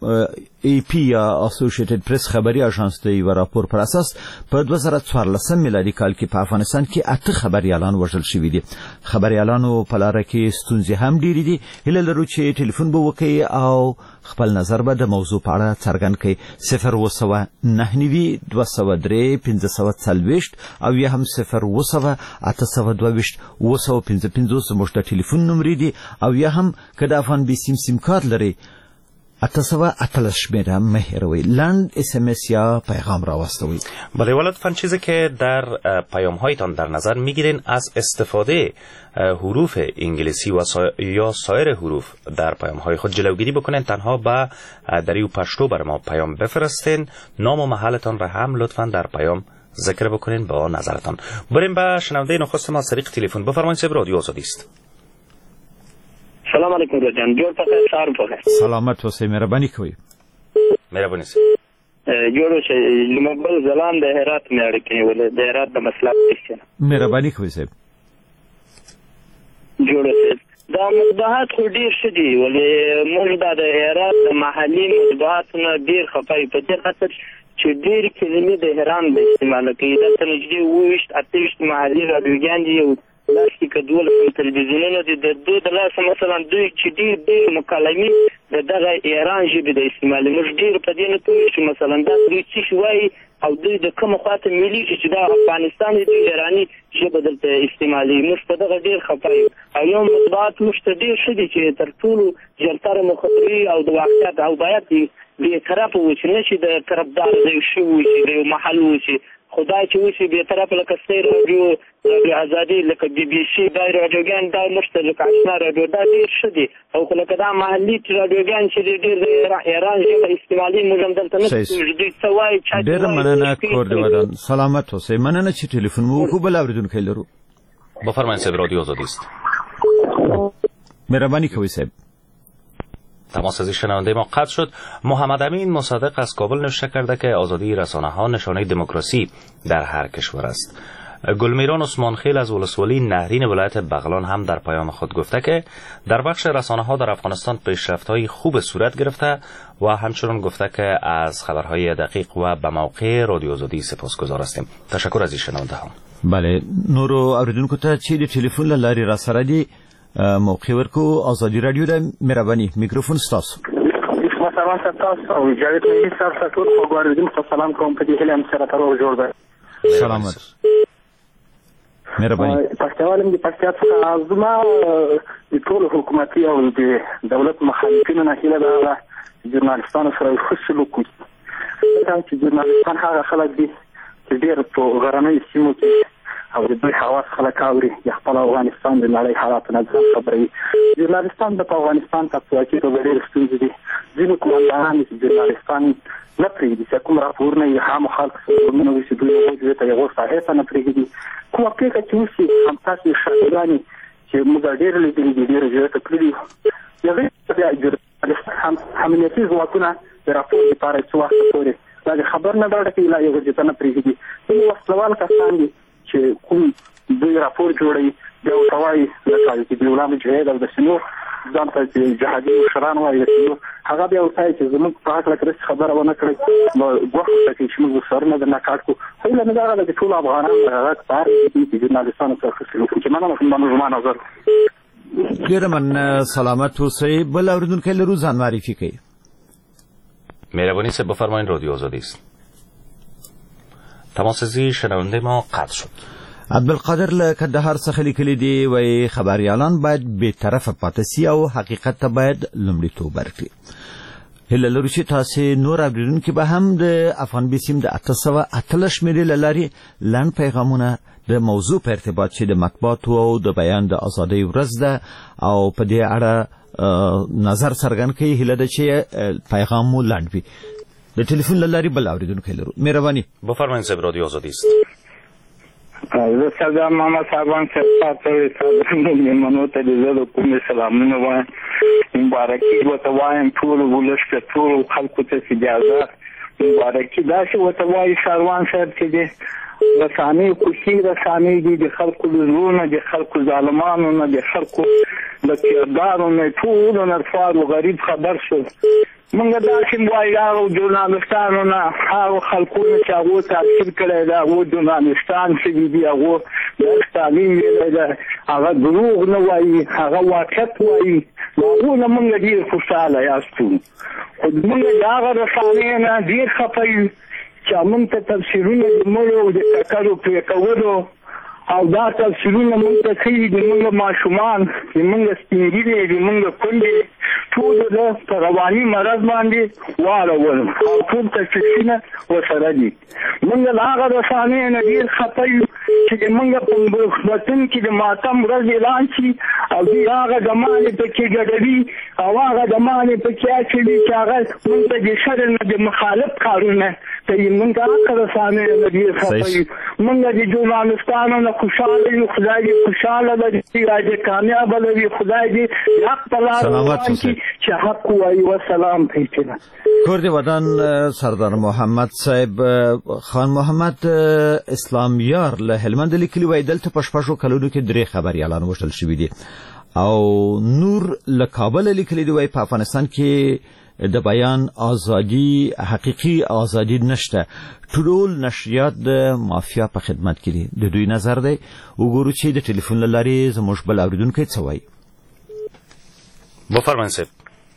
ای پی یا اسوسییټډ پریس خبري اژانس د یو راپور پر اساس په دوه زره څوارلس میلادي کال کې په افغانستان کې اته خبريالان وژل شوي دي. خبريالانو په لاره کې ستونزې هم ډېرې دي. هیله لرو چې ټلیفون به وکړئ او خپل نظر به د موضوع په اړه څرګند کړئ. صفر اوه سوه نهه نوي دوه سوه درې پنځه سوه څلوېښت او یا هم صفر اوه سوه اته سوه دوه ویشت اوه سوه پنځه پنځوس زموږ د ټلیفون نمرې دي، او یا هم که د افغان بي سیم سیم کارت لرئ اته سوه اتلس شمیره مه هیروئ، لنډ اس ام اس یا پیغام راواستوئ. بله، ولی لطفاً چیزی که در پیام هایتان در نظر میگیرین از استفاده حروف انگلیسی و سا... یا سایر حروف در پیام های خود جلوگیری بکنین. تنها با دریو پشتو بر ما پیام بفرستین، نام و محلتان را هم لطفاً در پیام ذکر بکنین با نظرتان. بریم به شنونده نخست ما از طریق تلفن. بفرمایید، صاحب رادیو آزادی است. سلام علیکم جان، جوړ پخیر، سهار پخیر. سلامت اوسئ، مهرباني کوئ. مهرباني سئ. جوړ اوسئ. لمقبل زلان د هرات مې اړیکې نیولې، د هرات د مسلک پېښه. مهرباني کوئ صاحب. جوړ اوسئ. دا مطبوعات خو ډېر ښه دي، ولې موږ دا د هرات د محلي مطبوعاتو نه ډېر خفه یو په دې خاطر چې ډېرې کلمې د ایران د استعماله کوي. دلته نږدې اووه ویشت اته ویشت محلي راډیوګان دي، یو لاس کې که دولس تلویزیونونه دي. د دوی د لاسه مثلا دوی چې ډېر ډېر مکالمې د دغه ایران ژبې د استعمالي، موږ ډېر په دې نه پوهېږو مثلا دا دوی څه شي وایي او دوی د کومه خواته میلیږي چې دا افغانستان د ایراني ژبه دلته استعمالي. موږ په دغه ډېر خفه یو. او یو مطبوعات موږ ته ډېر ښه دي چې تر ټولو ژرتره مخبري او د واقعیت او باید بېطرفه و، چې نه چې د طرفدار د یو شي وشي، د یو محل وشي. خدای چې وشي بېطرفه لکه ستۍ راډیو، راډیو ازادي، لکه بي بي سي، دا راډیوګان دا موږ ته لکه اشنا راډیو دا ډېر ښه دي. او خو لکه دا محلي راډیوګان چې ډېر د ایران ژبه استعمالي، موږ هم دلته نه پوهېږو دوی څه وایي. ډېره مننه کور دې ودان. سلامت اوسئ. مننه چې ټلیفون مو وکړو. بل اورېدونکی لرو. بفرمایید، صاحب رادیو آزادی است. مهرباني کوئ صاحب. تماس از شنونده ما قطع شد. محمد امین مصدق از کابل نوشته کرده که آزادی رسانه ها نشانه دموکراسی در هر کشور است. گلمیران عثمانخیل از ولسوالی نهرین ولایت بغلان هم در پیام خود گفته که در بخش رسانه ها در افغانستان پیشرفت‌های خوب صورت گرفته و همچنین گفته که از خبرهای دقیق و به موقع رادیو آزادی سپاسگزار هستیم. تشکر از این شنونده ها. بله، نورو اوریدونکو ته چې د ټلیفون له لارې را سره دي موقع ورکو. آزادی رادیو د مهرباني میکروفون ستاسو. سلام تاسو او جاوید مې سره ټول خوګوردین سلام کوم په دې هله هم سره تر جوړ ده. سلامت. مهرباني. پښتوالم دي پښتیا څخه زما د ټول حکومتي او د دولت مخالفینو نه هیله ده ژورنالستانو سره ښه سلوک وکړي. دا چې ژورنالستان هغه خلک دي چې ډېر په غرنیو سیمو کې او د دوی حواس خلک اوري د خپل افغانستان د نړۍ حالات نه خبروي. ژورنالستان د افغانستان ته واقعي توګه ډېر ستونزې دي. ځینې قومندانان چې ژورنالستان نه پرېږدي چې کوم راپورونه یې عامو خلکو سره وشي دوی هغوی ته یې غوښته هغې ته نه پرېږدي. کومه پېښه چې وشي همتاسې شاهدانې چې موږ ډېر لیدلي دي، ډېره زیاته کړي دي دغه امنیتي ځواکونه د راپور لپاره څه وخت پورې دا خبر نه ده چې لا یو ځای نه پریږدي نو وسلوال کسان دي چې کوم دوی راپور جوړي دا توای لکه چې د علماء جهاد او د سنو ځان ته جهادي شران وایي چې هغه بیا وایي چې زموږ په حق لکه خبره ونه کړي نو وخت کې چې موږ سره نه نکاټ کو هیله نه ده چې ټول افغانان هغه کار دي چې جرنالستانو ته چې مننه کوم زما نظر ډیر من سلامت اوسئ بل اوریدونکو لرو ځان معرفي کړئ. مهربانی سے بفرمایید رادیو آزادی است. تماسزی شنونده ما قطع شد. عبدالقادر له کندهار څخه لیکلي دي وایي خبريالان باید بی‌طرفه پاتې سي او حقیقت ته باید لومړیتوب ورکړي. هله لرو چې تاسو نور اوریدونکو به هم د افغان بیسیم د اته سوه اتلس ملي لاري لاند پیغامونه د موضوع په ارتباط چې د مطبوعاتو او د بیان د ازادۍ ورځ ده او په دې اړه نظر څرګند کوي هله د چې پیغام مو لاند وي. د ټلیفون لاري بل اوریدونکو لرو. مهرباني بفرمایید صاحب رادیو آزادی است. زه سلام محمد صاحبان صاحب تاسو منو ته د زړه کوم سلامونه وایم مبارکي وته وایم ټول ولش ته ټول خلکو ته اجازه مبارکي دا چې وته وایم سروان صاحب چې دي رسانې کوشي رسانې دي د خلکو زړونه د خلکو ظالمانو نه د خلکو د کردارو نه ټول نرفار او غریب خبر شو موږ دا چې وایو ژورنالستانو نه هغه خلکو چې هغه تاثیر کړی دا هغه ژورنالستان چې دي هغه د تعلیم دی هغه دروغ نه وایي هغه واقعیت وایي هغه نه موږ ډیر خوشاله یاستو خو موږ دا رسانې نه ډیر خپي چې موږ ته تفسیرونه موږ د تکرو په کولو او دا تفسیرونه موږ ته کوي د موږ ماشومان د موږ سپینګیري د موږ کونډې ټول د رواني مرض باندې واړول او ټول تفسیرونه وسره دي موږ هغه رسانې نه ډیر خپي چې موږ په وطن کې د ماتم ورځ اعلان شي او دی هغه زمانه په کې ګډوي او هغه زمانه په کې اچوي چې هغه موږ ته د شر نه د مخالف کارونه کوي موږ هغه رسانې نه ډیر خپي موږ د ژورنالستانو نه خوشاله یو خدای دې خوشاله لري چې کامیاب لري خدای دې حق په لار باندې چې حق وایي والسلام پیچنه کورد وطن سردار محمد صاحب خان محمد اسلام یار له هلمند لیکلي وای دلته پښپښو کلونو کې درې خبري اعلان وشل شوې دي او نور له کابل لیکلي دی وای په افغانستان کې د بیان ازادي حقيقي ازادي نشته ټول نشریات د مافیا په خدمت کې دي د دوی نظر دی وګورو چې د ټلیفون لاري زموږ بل اوریدونکو څه وایي. بفرمایئ صاحب.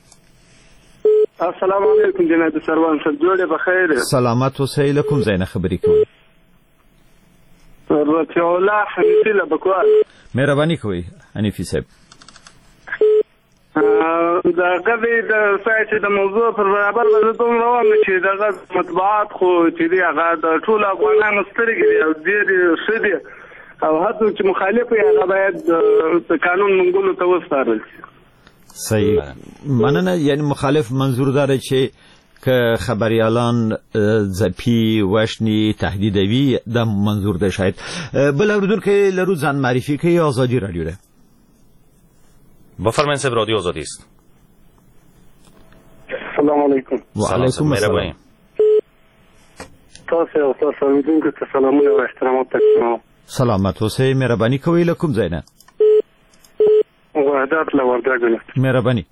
السلام علیکم جناب سروان صاحب جوړه بخیر. سلامت اوسئ لکم زینه خبرې کوي. رضی الله حنفی له بکوال. مهرباني کوئ حنفی صاحب. دا غوې د سایت د موضوع پر برابر د دوم روان چې دغه مطبوعات خو چې دی هغه د ټول افغانانو سترګې دي او ډېر ښه دي او هڅه چې مخالف یې هغه باید د قانون منګولو ته وسپارل شي. صحیح مننه. یعنی مخالف منظور داره چې که خبریالان زپی وشنی تهدیدوي د منظور ده شاید. بل اوریدونکو لرو ځان معرفي کوي آزادی رادیو ده. بفرمایید صاحب رادیو آزادی است. السلام علیکم. و علیکم السلام. تاسو او تاسو اوریدونکو ته سلامونه او احترامات تقدیم. سلامت اوسئ. مهرباني کوئ له کوم ځای نه؟ وحدت له وردګو. مهرباني.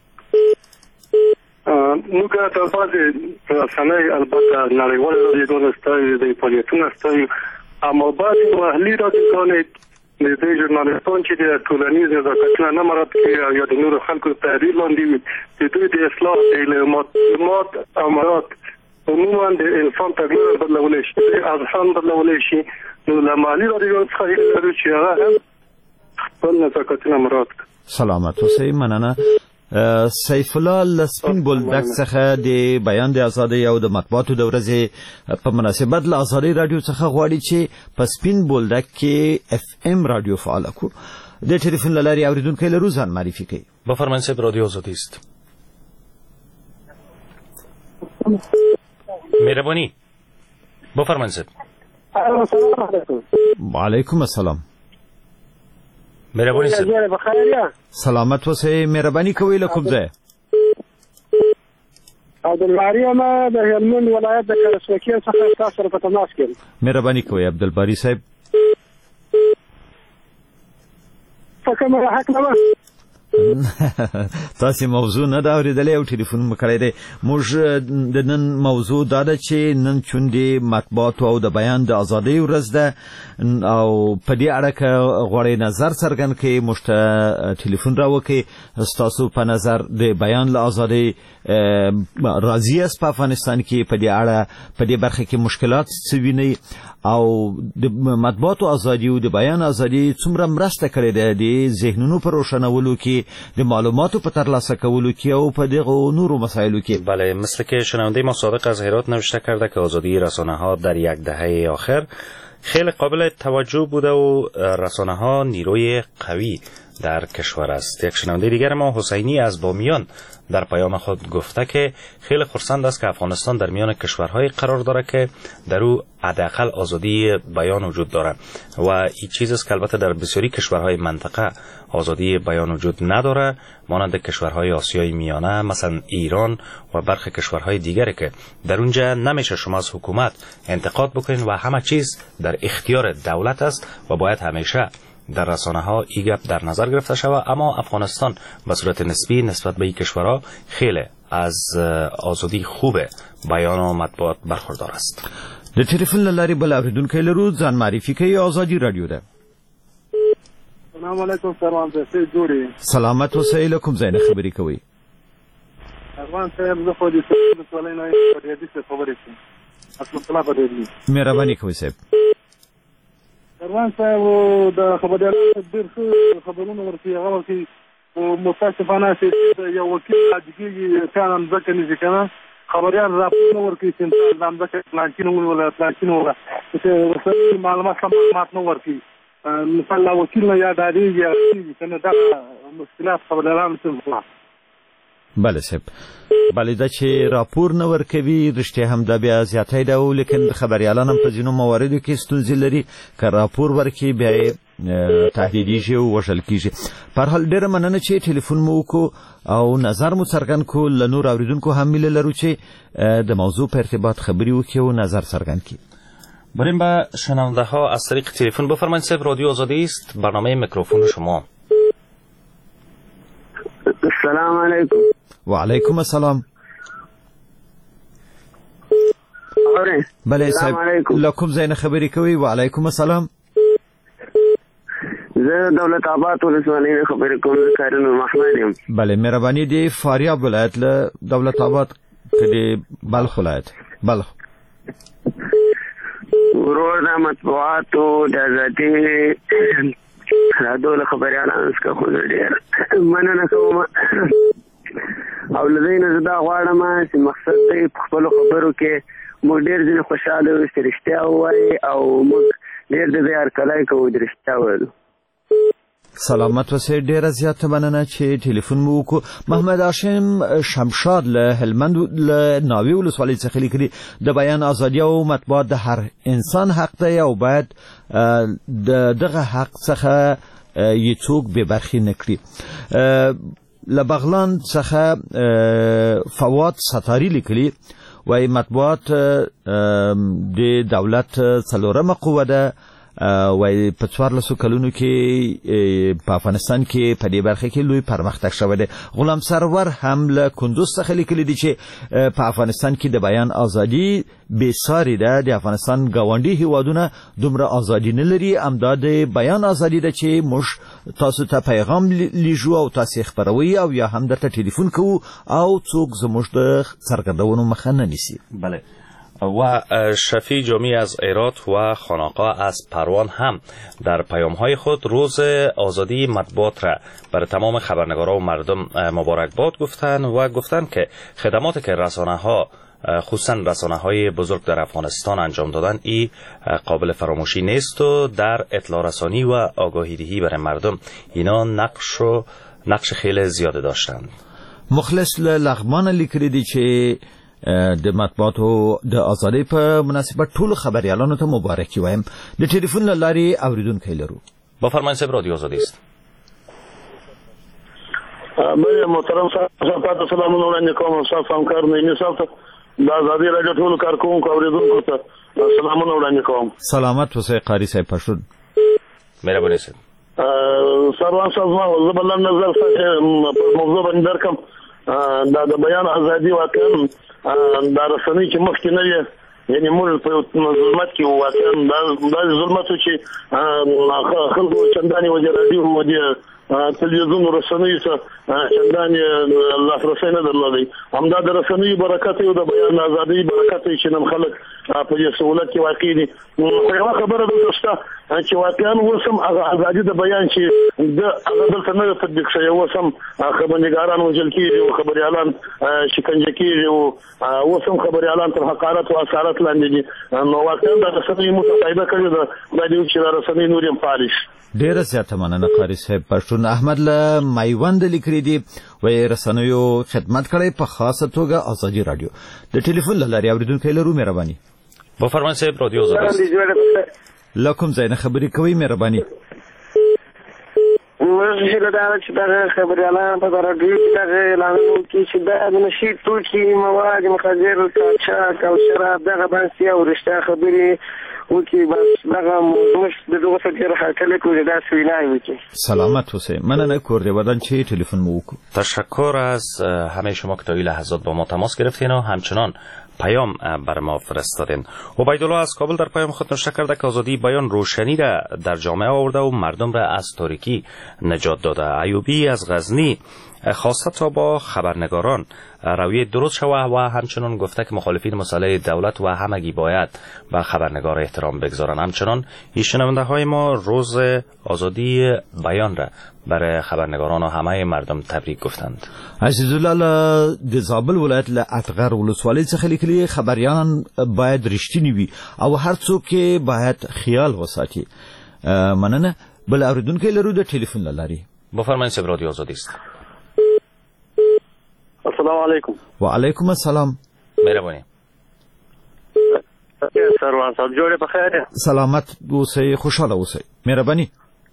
موږ تاسو ته سمای البته نړیوال رادیو ستاسو د فعالیتونو ستاسو اما بعد اهلی رادیو د دې ژورنالستان چې د ټولنیز نزاکتونه نه مراعات کوي یا د نورو خلکو تحریل لاندې وي د دوی د اصلاح معلومات امارات عموما د انسان تغییر بدلولی شي د اذهان بدلولی شي نو له مالي رادیو څخه لري چې هغه هم خپل نزاکتونه مراعات کړي. سلامت اوسئ. مننه. سیف الله لسپین بولدک څخه د بیان د ازادۍ او د مطبوعاتو د ورځې په مناسبت له ازادۍ رادیو څخه غواړي چې په سپین بولدک کې اف ام رادیو فعال کړو. د ټلیفون لاري اوریدونکو لرو ځان معرفي کوي. بفرمایئ صاحب رادیو آزادی است. مهربانی بفرمایئ صاحب. و علیکم السلام. مهرباني صاحب بخیر یا سلامت اوسئ مهرباني کوئ له کوم ځای عبدالباری ما د هلمند ولایت د کلسوکي څخه تاسو سره په تماس کې مهرباني کوئ عبدالباری صاحب فکر حق نه تاسو موضوع نه دا اوریدلې او ټلیفون مکړی دی موږ د نن موضوع دا ده چې نن چوندې مطبوعات او د بیان د ازادۍ ورځ ده او په دې اړه کې غوړې نظر څرګند کړي موږ ته ټلیفون راوکړي تاسو په نظر د بیان له ازادۍ راضي یاست په افغانستان کې په دې اړه په دې برخه کې مشکلات څه وینئ او د مطبوعاتو ازادي او د بیان ازادي څومره مرسته کړې ده د ذهنونو په روشنولو کې د معلوماتو په ترلاسه کولو کې او په دغه نورو مسائلو کې. بله، مثل که شنونده ما صادق از هرات نوشته کرده که آزادی رسانه ها در یک دهه آخر خیلی قابل توجه بوده و رسانه ها نیروی قوی در کشور است. یک شنونده دیگر ما حسینی از بامیان در پیام خود گفته که خیلی خرسند است که افغانستان در میان کشورهای قرار داره که در او حداقل آزادی بیان وجود داره و این چیز است که البته در بسیاری کشورهای منطقه آزادی بیان وجود نداره، مانند کشورهای آسیای میانه مثلا ایران و برخی کشورهای دیگری که در اونجا نمیشه شما از حکومت انتقاد بکنین و همه چیز در اختیار دولت است و باید همیشه در رسانه ها ای گپ در نظر گرفته شود. اما افغانستان به صورت نسبی نسبت به این کشورها خیلی از آزادی خوب بیان و مطبوعات برخوردار است. د ټلیفون له لارې بل اوریدونکی لرو، ځان معرفي کوي. آزادي رادیو ده. السلام علیکم سروان صاحب جوړي. سلامت اوسئ، له کوم ځای نه خبرې کوئ؟ سروان صاحب زه خو د سولې نه یم، په دې څه خبرې کوم. السلام علیکم. مهرباني کوئ صاحب. سروان صاحب د خبريالانو ډېر ښه خبرونه ورکوي، هغه ورکوي خو متاسفانه چې یو وکیل راجع کېږي کان هم ځکه نیسي که نه خبریال راپورونه ورکوي چې انسان هم ځکه فلانکي نه ونیوله فلانکي نه وله چې ورسره معلومات سم معلومات نه ورکوي. مثال لا وکیل نه یا ډارېږي هغه کېږي که نه دغه مشکلات خبریالانو څه بله صاحب، بله دا چې راپور نه ورکوي رښتیا هم دا بیا زیاتی ده و لیکن خبریالان هم په ځینو مواردو کې ستونزې لري که راپور ورکړي بیا یې تهدیدیږي او وژل کېږي. په هر حال ډېره مننه چې ټلیفون مو وکړو او نظر مو څرګند کړو. له نور اورېدونکو هم هیله لرو چې د موضوع په ارتباط خبرې وکړي او نظر څرګند کړي. بریم به شنونده ها از طریق تلفن. بفرمایید صاحب، رادیو آزادی است، برنامه میکروفون شما. السلام علیکم. و علیکم السلام. اوره بله صاحب، له کوم ځای نه خبرې کوئ؟ و علیکم السلام. زه دولت آباد ولسوالۍ نه خبرې کوم، زه کارون محمد یم. بله، مهرباني د فاریاب ولایت له دولت آباد که د بلخ ولایت بلخ. ورور د مطبوعاتو د ازادۍ رادیو له خبریالانو څخه خو ډېر مننه کوم او له دې نه زه دا غواړم چې مقصد دی په خپلو خبرو کې موږ ډېر ځینې خوشحاله یو چې رښتیا ووایي او موږ ډېر د دې هرکلی کوو د رښتیا ویلو. سلامت اوسئ، ډېره زیاته مننه چې ټلیفون مو وکړو. محمد هاشم شمشاد له هلمند له ناوې ولسوالۍ څخه لیکلي د بیان ازادي او مطبوعات د هر انسان حق دی او باید د دغه حق څخه یې څوک بې برخې نه کړي. له بغلان څخه فواد ستاري لیکلي وایي مطبوعات د دولت څلورمه قوه ده. وایي په څوارلسو کلونو کې په افغانستان کې په دې برخه کې لوی پرمختګ شوی دی. غلام سرور هم له کندوز څخه لیکلي دي چې په افغانستان کې د بیان ازادي بېسارې ده. د افغانستان ګاونډي هیوادونه دومره ازادي نه لري. همدا د بیان ازادي ده چې موږ تاسو ته پیغام لیږو او تاسو یې خپروئ او یا هم درته ټلیفون کوو او څوک زموږ د څرګندونو مخه نه نیسي. بله. و شفیع جامی از هرات و خانقاه از پروان هم در پیام‌های خود روز آزادی مطبوعات را برای تمام خبرنگاران و مردم مبارکباد گفتند و گفتند که خدماتی که رسانه‌ها خصوصا رسانه‌های بزرگ در افغانستان انجام دادن ای قابل فراموشی نیست و در اطلاع رسانی و آگاهی دهی برای مردم اینا نقش و نقش خیلی زیاده داشتند. مخلص لغمان لیکلی دی چې د مطبوعاتو د ازادۍ په مناسبت ټولو خبریالانو ته مبارکي وایم. د ټلیفون له لارې اورېدونکی لرو. بفرمایئ صاحب، رادیو آزادی است. بل محترم صاحب تاسو سلامونه وړاندې کوم تاسو همکار نعیمي صاحب ته د ازادي راډیو ټول کارکونکو او اوریدونکو ته سلامونه وړاندې کوم. سلامت اوسئ قاری صاحب پښتون. مهرباني صاحب. سروان صاحب ما زه بل نظر څه موضوع باندې درکم دا د بیان ازادي واقعا دا رسنۍ چې مخکې نه وي یعنی موږ په ظلمت کې واقعا دا ظلمت چې خلکو چنداني وجرادي او د تلویزیون رسنۍ څخه چنداني لاسرسی نه درلودي. همدا د رسنۍ برکت او د بیان ازادي برکت چې نن خلک په دې سہولت کې واقع دي. خو یو خبره ده چې واقعا وسم ازادي د بیان چې د هغه دلته نه تطبیق شوی وسم خبرنګاران وجل کېږي او خبريالان شکنجه کېږي او وسم خبريالان تر حقارت او اثارت لاندې دي. نو واقعا د رسنۍ متفایده کړي ده د دې چې د رسنۍ نوریم پالیش. ډیره زیاته مننه قاری صاحب پښتون. احمد له مایوند لیکري دي وای رسنیو خدمت کړي په خاصه توګه ازادي رادیو د ټلیفون لاري اوریدونکو لرو مهرباني. بفرمایئ صاحب رادیو آزادی. لکم زین خبري کوي مهرباني. موږ هله دا چې دا خبريالان په رادیو کې دا اعلان کوي چې دا د نشي توکي مواد مخدر قاچاق او شراب دغه باندې او رښتیا خبري وکی بس دغه موږ د دغه فکر حاکله کوي دا سوینای وکی. سلامت اوسئ. مننه کورده ودان چې تلفن مو وکړو. تشکر از همه شما که تا این لحظات با ما تماس گرفتین و همچنان پیام بر ما فرستادین. عبیدالله از کابل در پیام خود نوشته کرده که آزادی بیان روشنی را در جامعه آورده و مردم را از تاریکی نجات داده. ایوبی از غزنی خواسته تا با خبرنگاران رویه درست شود و همچنان گفته که مخالفین مسئله دولت و همگی باید به خبرنگار احترام بگذارند. همچنان این شنونده های ما روز آزادی بیان را برای خبرنگاران و همه مردم تبریک گفتند. عزیزالله د زابل ولایت له اتغر ولسوالۍ څخه لیکلي خبريان باید رښتینی وي او هر څوک باید خیال وساتي. مننه. بل اوریدونکو لرو د ټلیفون لاري. بفرمایئ صاحب رادیو آزادی است. السلام علیکم. و علیکم السلام. مهربانی. سروان صاحب جوړه په خیر. سلامت اوسئ خوشاله اوسئ. مهربانی.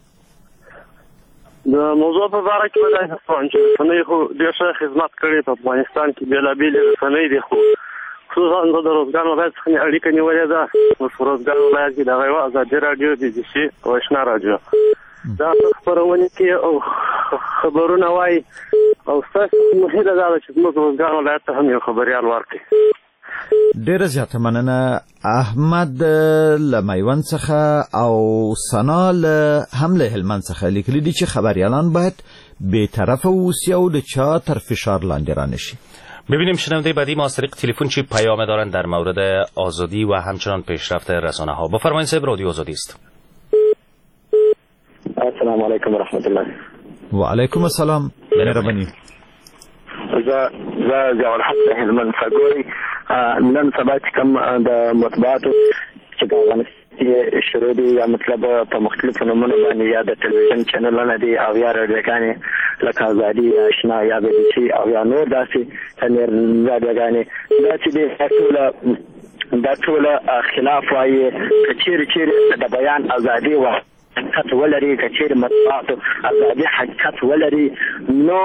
د موضوع په اړه کې ولای څنګه چې رسنۍ خو ډېر ښه خدمت کړې په افغانستان کې بېلابېل رسنۍ دي خو خصوصا د روزګار ولایت څخه اړیکه نیولې ده. په روزګار ولایت کې د غوا ازادي رادیو د بي بي سي او آشنا رادیو دا خبرونه کې او خبرونه وای او تاسو مهمه ده چې موږ روزګار ولایت ته هم یو خبريال ورکړي. ډیره زیاته مننه. احمد له میوند څخه او سنا له هم له هلمند څخه لیکلي دي چې خبريالان باید بی‌طرف اوسي او د چا تر فشار لاندې را نشي. ببینیم شنونده بعدی ما از طریق تلفن چی پیام دارن در مورد آزادی و همچنان پیشرفت رسانه ها. بفرمایید صاحب رادیو آزادی است. السلام علیکم و رحمت الله. و علیکم السلام. مهربانی. زه زه ضیاء الحق هلمند فګوري نن سبا چې کوم د مطبوعاتو چې د افغانستان شروع دي یا مطلب په مختلفو نومونو باندې یا د ټلویزیون چینلونه دي او یا رادیوګانې لکه ازادي آشنا یا بي بي سي او یا نور داسې رادیوګانې دا چې دي ټول دا ټول خلاف وایي که چیرې چیرې د بیان ازادي و حقیقت ولري کچیر مطبوعات ازادي حقیقت ولري نو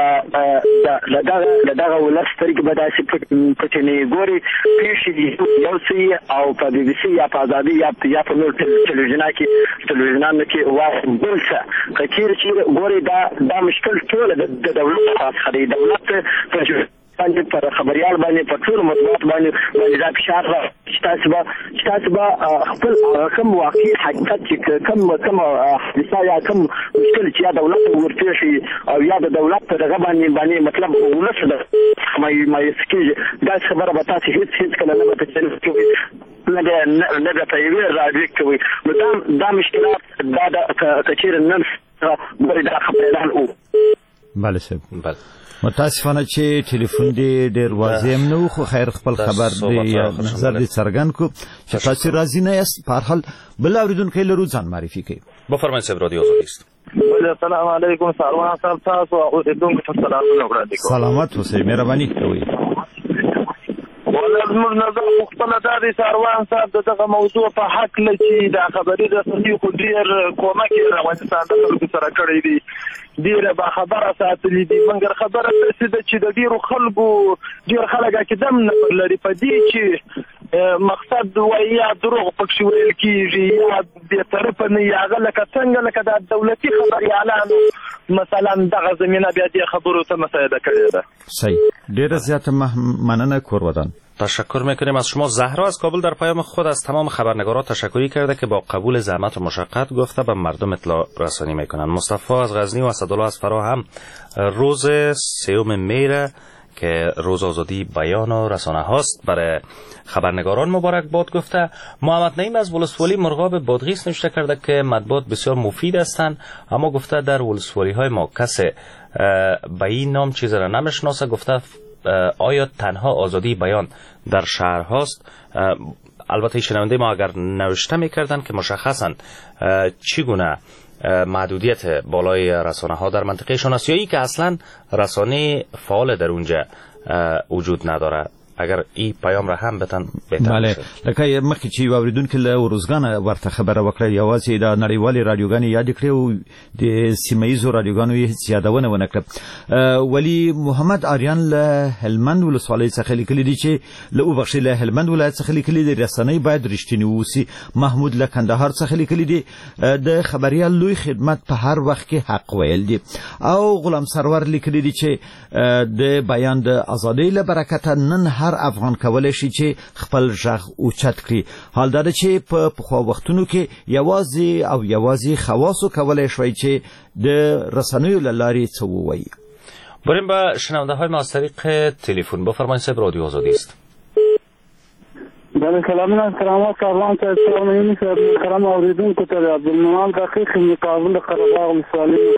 لدغه لدغه ولسترګ به داسې پټنې ګوري پیښې دي یو څه او په بي بي سي یا په ازادي یا یا په نور ټلویزیون کې ټلویزیونانو کې وایي بل څه کچیر چې ګوري دا دا مشکل ټول د دولت خاص دی. دولت باندې پر خبريال باندې په ټول مطبوعات باندې باندې دا فشار را تاسو به تاسو به خپل کوم واقعي حقیقت چې کوم کوم حادثه یا کوم مشکل چې دولت ورته شي او یا د دولت دغه باندې باندې مطلب ولس ده مې مې سکیږي دا خبره به تاسو هیڅ هیڅ کله نه به تاسو کوي نه نه به تایوي راځي کوي نو دا دا مشکلات دا د کچیر نن دا خبريال او بله سب بله متاسفانه چې ټلیفون دی ډیر واضح نه خو خیر خپل خبر دی نظر دی څرګند کو چې تاسو راضی نه یاست. په هر حال بل اوریدونکو لرو ځان معرفي کوي. بفرمایئ صاحب رادیو آزادی است. السلام علیکم سروان صاحب تاسو اوریدونکو ته سلامونه وړاندې کوم. سلامت اوسئ. مهرباني کوئ. ولر موږ نظر مختلف داري سروان صاحب دغه موضوع په حق لچې د خبري رسنۍ خو ډیر کومک افغانستان د خلکو سره کړی دی ډېره باخبره ساتلي دي مګر خبره داسې ده چې د ډېرو خلکو ډېر خلک عقیده هم نه لري په دې چې مقصد وایي یا دروغ پکښې ویل کېږي یا بېطرفه نه وي هغه لکه څنګه لکه د دولتي خبریالانو مثلا دغه زمینه بیا دې خبرو ته مساعده کړې ده. صحیح، ډېره زیاته مننه کورودان. تشکر میکنیم از شما. زهرا از کابل در پیام خود از تمام خبرنگاران تشکری کرده که با قبول زحمت و مشقت گفته به مردم اطلاع رسانی میکنند. مصطفی از غزنی و اسدالله از فرا هم روز سیوم میره که روز آزادی بیان و رسانه هاست برای خبرنگاران مبارک باد گفته. محمد نعیم از ولسوالی مرغاب بادغیس نوشته کرده که مطبوعات بسیار مفید هستند، اما گفته در ولسوالی های ما کسی به این نام چیز را نمیشناسه. گفته آیا تنها آزادی بیان در شهر هاست؟ البته شنونده ما اگر نوشته میکردن که مشخصا چگونه محدودیت بالای رسانه ها در منطقهشون است یا ای که اصلا رسانه فعال در اونجا وجود نداره. اگر ای پیام را هم بتن بهتر بله لکه مخکې چې واوریدونکو له ورزګانه ورته خبره وکړه یوازې د نړیوالې رادیوګانې یاد کړې او د سیمایي رادیوګانو یې یادونه ونه کړه. ولی محمد آریان له هلمند ولسوالۍ څخه لیکلي دي چې له وبخښي له هلمند ولایت څخه لیکلي دي رسنۍ باید رښتینی اوسي. محمود له کندهار څخه لیکلي دي د خبريال لوی خدمت په هر وخت کې حق ویل دي. او غلام سرور لیکلي دي چې د بیان د ازادۍ له برکته نن هر افغان کولای شي چې خپل ژغ اوچت کړي. حال دا چې په پخوا وختونو کې یوازې او یوازې خواصو کولای شوی چې د رسنیو له لارې څه ووایي. بریم به شنونده های ما از طریق تلفن. بفرمایید صاحب، رادیو آزادی است. بله سلامونه سلامات کاروان ته سلام صاحب کرام اوریدونکو ته عبدالمنان دقیق مقابل قرباغ ولسوالۍ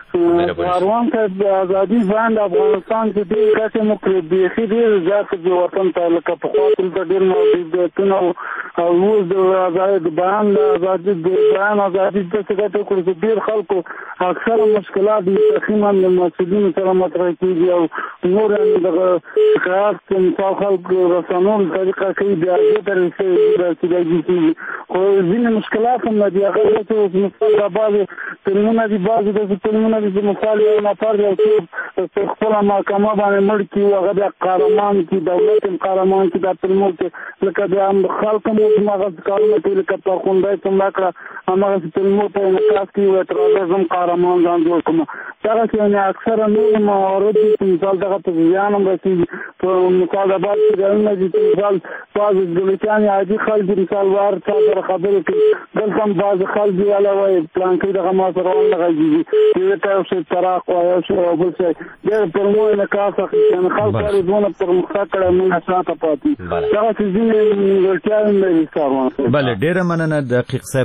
کاروان ته ازادي باندې افغانستان کې ډېر کسې مو بیخي ډېر زیات د وطن ته لکه پخوا دلته ډېر محدودیتونه او اوس د ازادۍ د بیان د ازادي د بیان ازادي داسې ګټه وکړو چې ډېر خلکو اکثره مشکلات مستقیما له مسؤلینو سره مطرح کېږي او نور هم دغه شکایات مثال خلکو رسنیو له طریقه کوي بیا دې ته رسېدای کېږي خو ځینې مشکلات هم دي هغه چې اوس مثال د بعضې فلمونه دي بعضې داسې فلمونه دي چې مثال یو نفر یو څوک خپله محکمه باندې مړ کړي هغه بیا قهرمان کړي دولت هم قهرمان کړي دا فلمونو کې لکه بیا خلک هم اوس هماغسې کارونه کوي لکه فرخنده یې څومره کړه هماغسې فلمونو ته انعکاس کوي وایي تر زه هم قهرمان ځان جوړ کړم. دغسې یعنې اکثره نور موارد دي چې مثال دغه ته زیان هم رسېږي په مثال د بعض سریالونه دي چې مثال بعضې دولتیانې عادي خلک دي مثال هر چا سره خبرې کوي دلته هم بعضې خلک دي والا وایي پلانکۍ دغه ما سره ونه غږېږي یو ته یو شی طراق وایي یو شی او بل شی ډېر پر مو انعکاس اخیستي یعنې خلک ولې دونه پرمختګ کړی موږ شاته پاتې دغسې ځینې نیمګړتیاوې هم لري کاروان. بله ډېره مننه دقیق صاحب.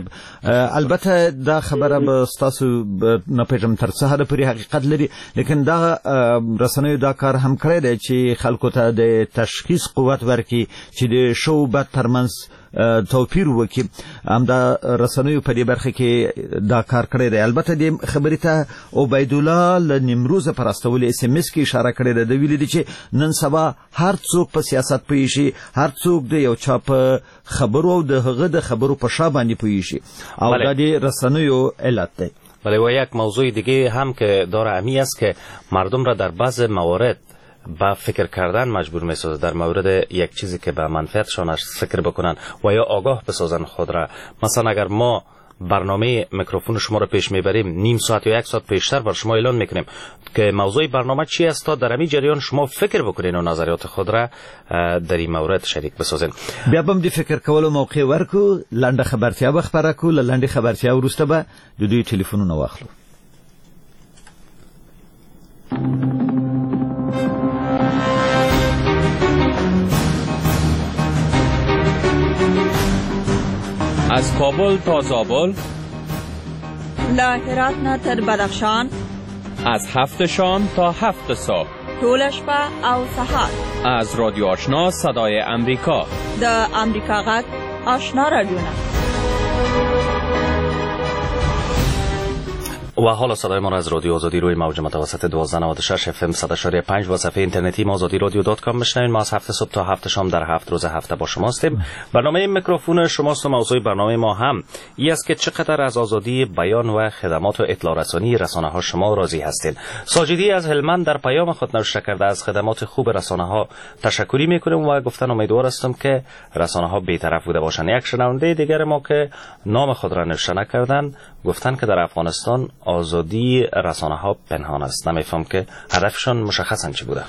البته دا خبره به ستاسو نه پېژنم تر څه حده پورې حقیقت لري لیکن دا رسنیو دا کار هم کړی دی چې خلکو ته د تشخیص قوت ورکړي چې د ښه او بد ترمنځ توپیر وکړي. همدا رسنیو په دې برخه کې دا کار کړی دی. البته دې خبرې ته عبیدالله له نیمروزه پر استولې اس ام اس کې اشاره کړې ده. د ویلي دي چې نن سبا هر څوک په سیاست پوهېږي شي، هر څوک د یو چا په خبرو او د هغه د خبرو په شا باندې پوهېږي شي او دا د رسنیو علت دی. ولی و یک موضوع دیگه هم که داره امی است که مردم را در بعض موارد با فکر کردن مجبور میسازه در مورد یک چیزی که به منفعتشان فکر بکنن و یا آگاه بسازن خود را. مثلا اگر ما برنامه میکروفون شما را پیش میبریم نیم ساعت یا یک ساعت پیشتر بر شما اعلان میکنیم که موضوع برنامه چی است تا در همین جریان شما فکر بکنین و نظریات خود را در این مورد شریک بسازین. بیا بم دی فکر کولو موقع ورکو لنډه خبرتیا به خبره کو لنډه خبرتیا وروسته به د دوی ټلیفونونه واخلو. از کابل تا زابل، له هرات نه تر بدخشان، از هفت شام تا هفت صبح، ټوله شپه او سهار، از رادیو آشنا صدای امریکا، د امریکا غږ آشنا رادیو. و حالا صدای ما را از رادیو آزادی روی موج متوسط دوازده نود و شش اف ام صد و شش ممیز پنج و صفحه اینترنتی ما آزادی رادیو دات کام میشنوید. ما از هفت صبح تا هفت شام در هفت روز هفته با شما هستیم. برنامه میکروفون شماست و موضوع برنامه ما هم این است که چقدر از آزادی بیان و خدمات و اطلاع رسانی رسانه ها شما راضی هستید. ساجدی از هلمند در پیام خود نوشته کرده از خدمات خوب رسانه ها تشکری میکنیم و گفتن امیدوار هستم که رسانه ها بی‌طرف بوده باشند. یک شنونده دیگر ما که نام خود را نوشته نکردن گفتن که در افغانستان آزادی رسانه ها پنهان است. نمیفهم که هدفشون مشخصا چی بوده.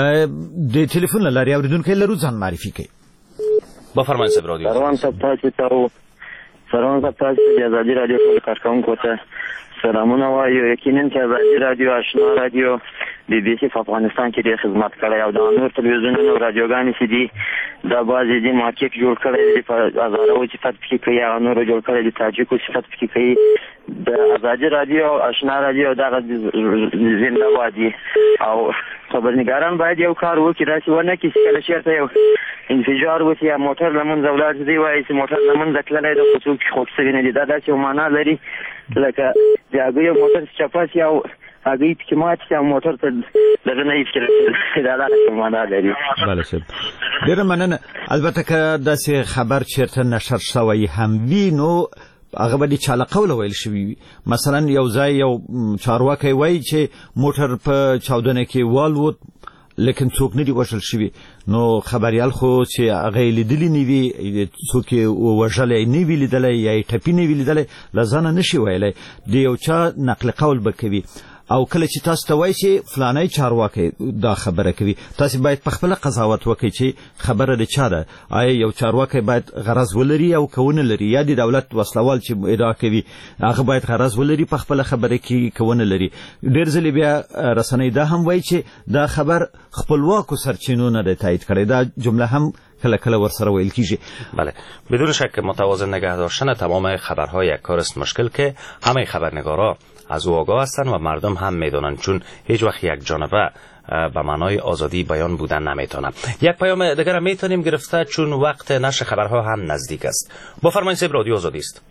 د تلیفون لاري اوریدونکو لرو ځان معرفي کوي. بفرمایئ صاحب رادیو. سلام صاحب تاسو ته سلام صاحب تاسو د آزادي رادیو ټول کارکونکو ته سلامونه وایو. یقینا چې آزادي رادیو آشنا رادیو بی بی سی په افغانستان کې د خدمت کړی او د نور تلویزیونونو رادیوګانې چې دي دا بعضې دي محقق جوړ کړی دی په هزارو صفت پکې کوي هغه نورو جوړ کړی دی تاجکو صفت پکې کوي. د آزادي رادیو آشنا رادیو دغه زنده باد دي او خبرنګاران باید یو کار وکړي داسې ونه کړي چې کله چېرته یو انفجار وشي یا موټر له منځه ولاړ دی وایي چې موټر له منځه تللی دی خو څوک خوږ شوي نه دي. دا داسې یو معنا لري لکه د هغوی یو موټر چې چپه شي او هغوی پکې مات شي او موټر ته دغه نه هېڅ کله دا داسې معنا لري. بله صاحب ډېره مننه. البته که داسې خبر چېرته نشر شوی هم وي نو هغه به د چا له قوله ویل شوي وي. مثلا یو ځای یو چارواکی وایي چې موټر په چاودنه کې والوت لیکن څوک نه دي وژل شوي نو خبریال خو چې هغه یې لیدلي نه وي څوک یې وژلی نه وي لیدلی یا یې ټپي نه وي لیدلی له ځانه نه شي ویلی د یو چا نقل قول به کوي او کله چې تاسو ته وایي چې فلانی چارواکی دا خبره کوي تاسو باید په خپله قضاوت وکړئ چې خبره د چا ده. آیا یو چارواکی باید غرض ولري او که ونه لري یا د دولت وسلوال چې ادعا کوي هغه باید غرض ولري په خپله خبره کې که ونه لري. ډېر ځلې بیا رسنۍ دا هم وایي چې دا خبر خپلواکو سرچینو نه دی تایید کړی. دا جمله هم کله کله ورسره ویل کیږي. بله بدون شک متوازن نگه داشتن تمام خبرها یک کار است مشکل که همه خبرنگارا از او آگاه هستند و مردم هم میدونن چون هیچ وقت یک جانبه به معنای آزادی بیان بودن نمیتونن. یک پیام دیگر هم میتونیم گرفته چون وقت نشر خبرها هم نزدیک است. بفرمایید صاحب رادیو آزادی است.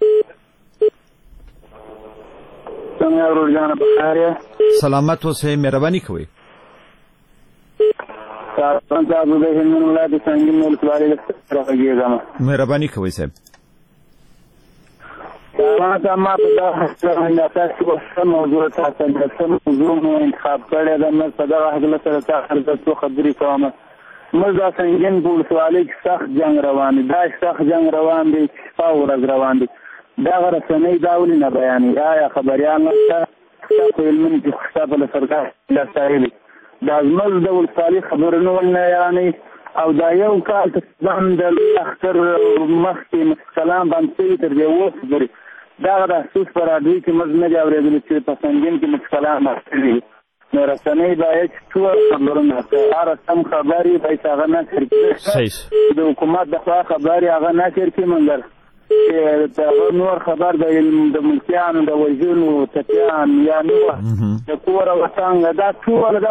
سلامت اوسئ مهرباني کوئ. مهرباني کوئ صاحب. دا ما په دا حساسه وسه موضوع تاسو ته موضوع مو انتخاب کړی دا مې په دغه حق سره تاسو ته خبرې کوم. موږ دا څنګه په سوالي کې سخت جنگ روان دی دا سخت جنگ روان دی او ورځ روان دی دا رسنۍ دا ولې نه بیانې آیا خبريان نشته په علمي کې خطاب له سرکار لا سایلی دا زموږ د ولسوالۍ خبرونه ولنه یعنی او دا یو کال تقریبا د اختر مخکې کلام باندې تر دې وڅ دا د اساس پر اړوي چې موږ نه اورېدل چې په څنګه کې موږ کلام راځي نو رسنۍ باید ټول خبرونه هر سم خبري باید هغه نه کړي د حکومت د خبري هغه نه کړي منګر دا نور خبر د ملکیانو د وژنو تپیان یا نور د کور او څنګه دا ټول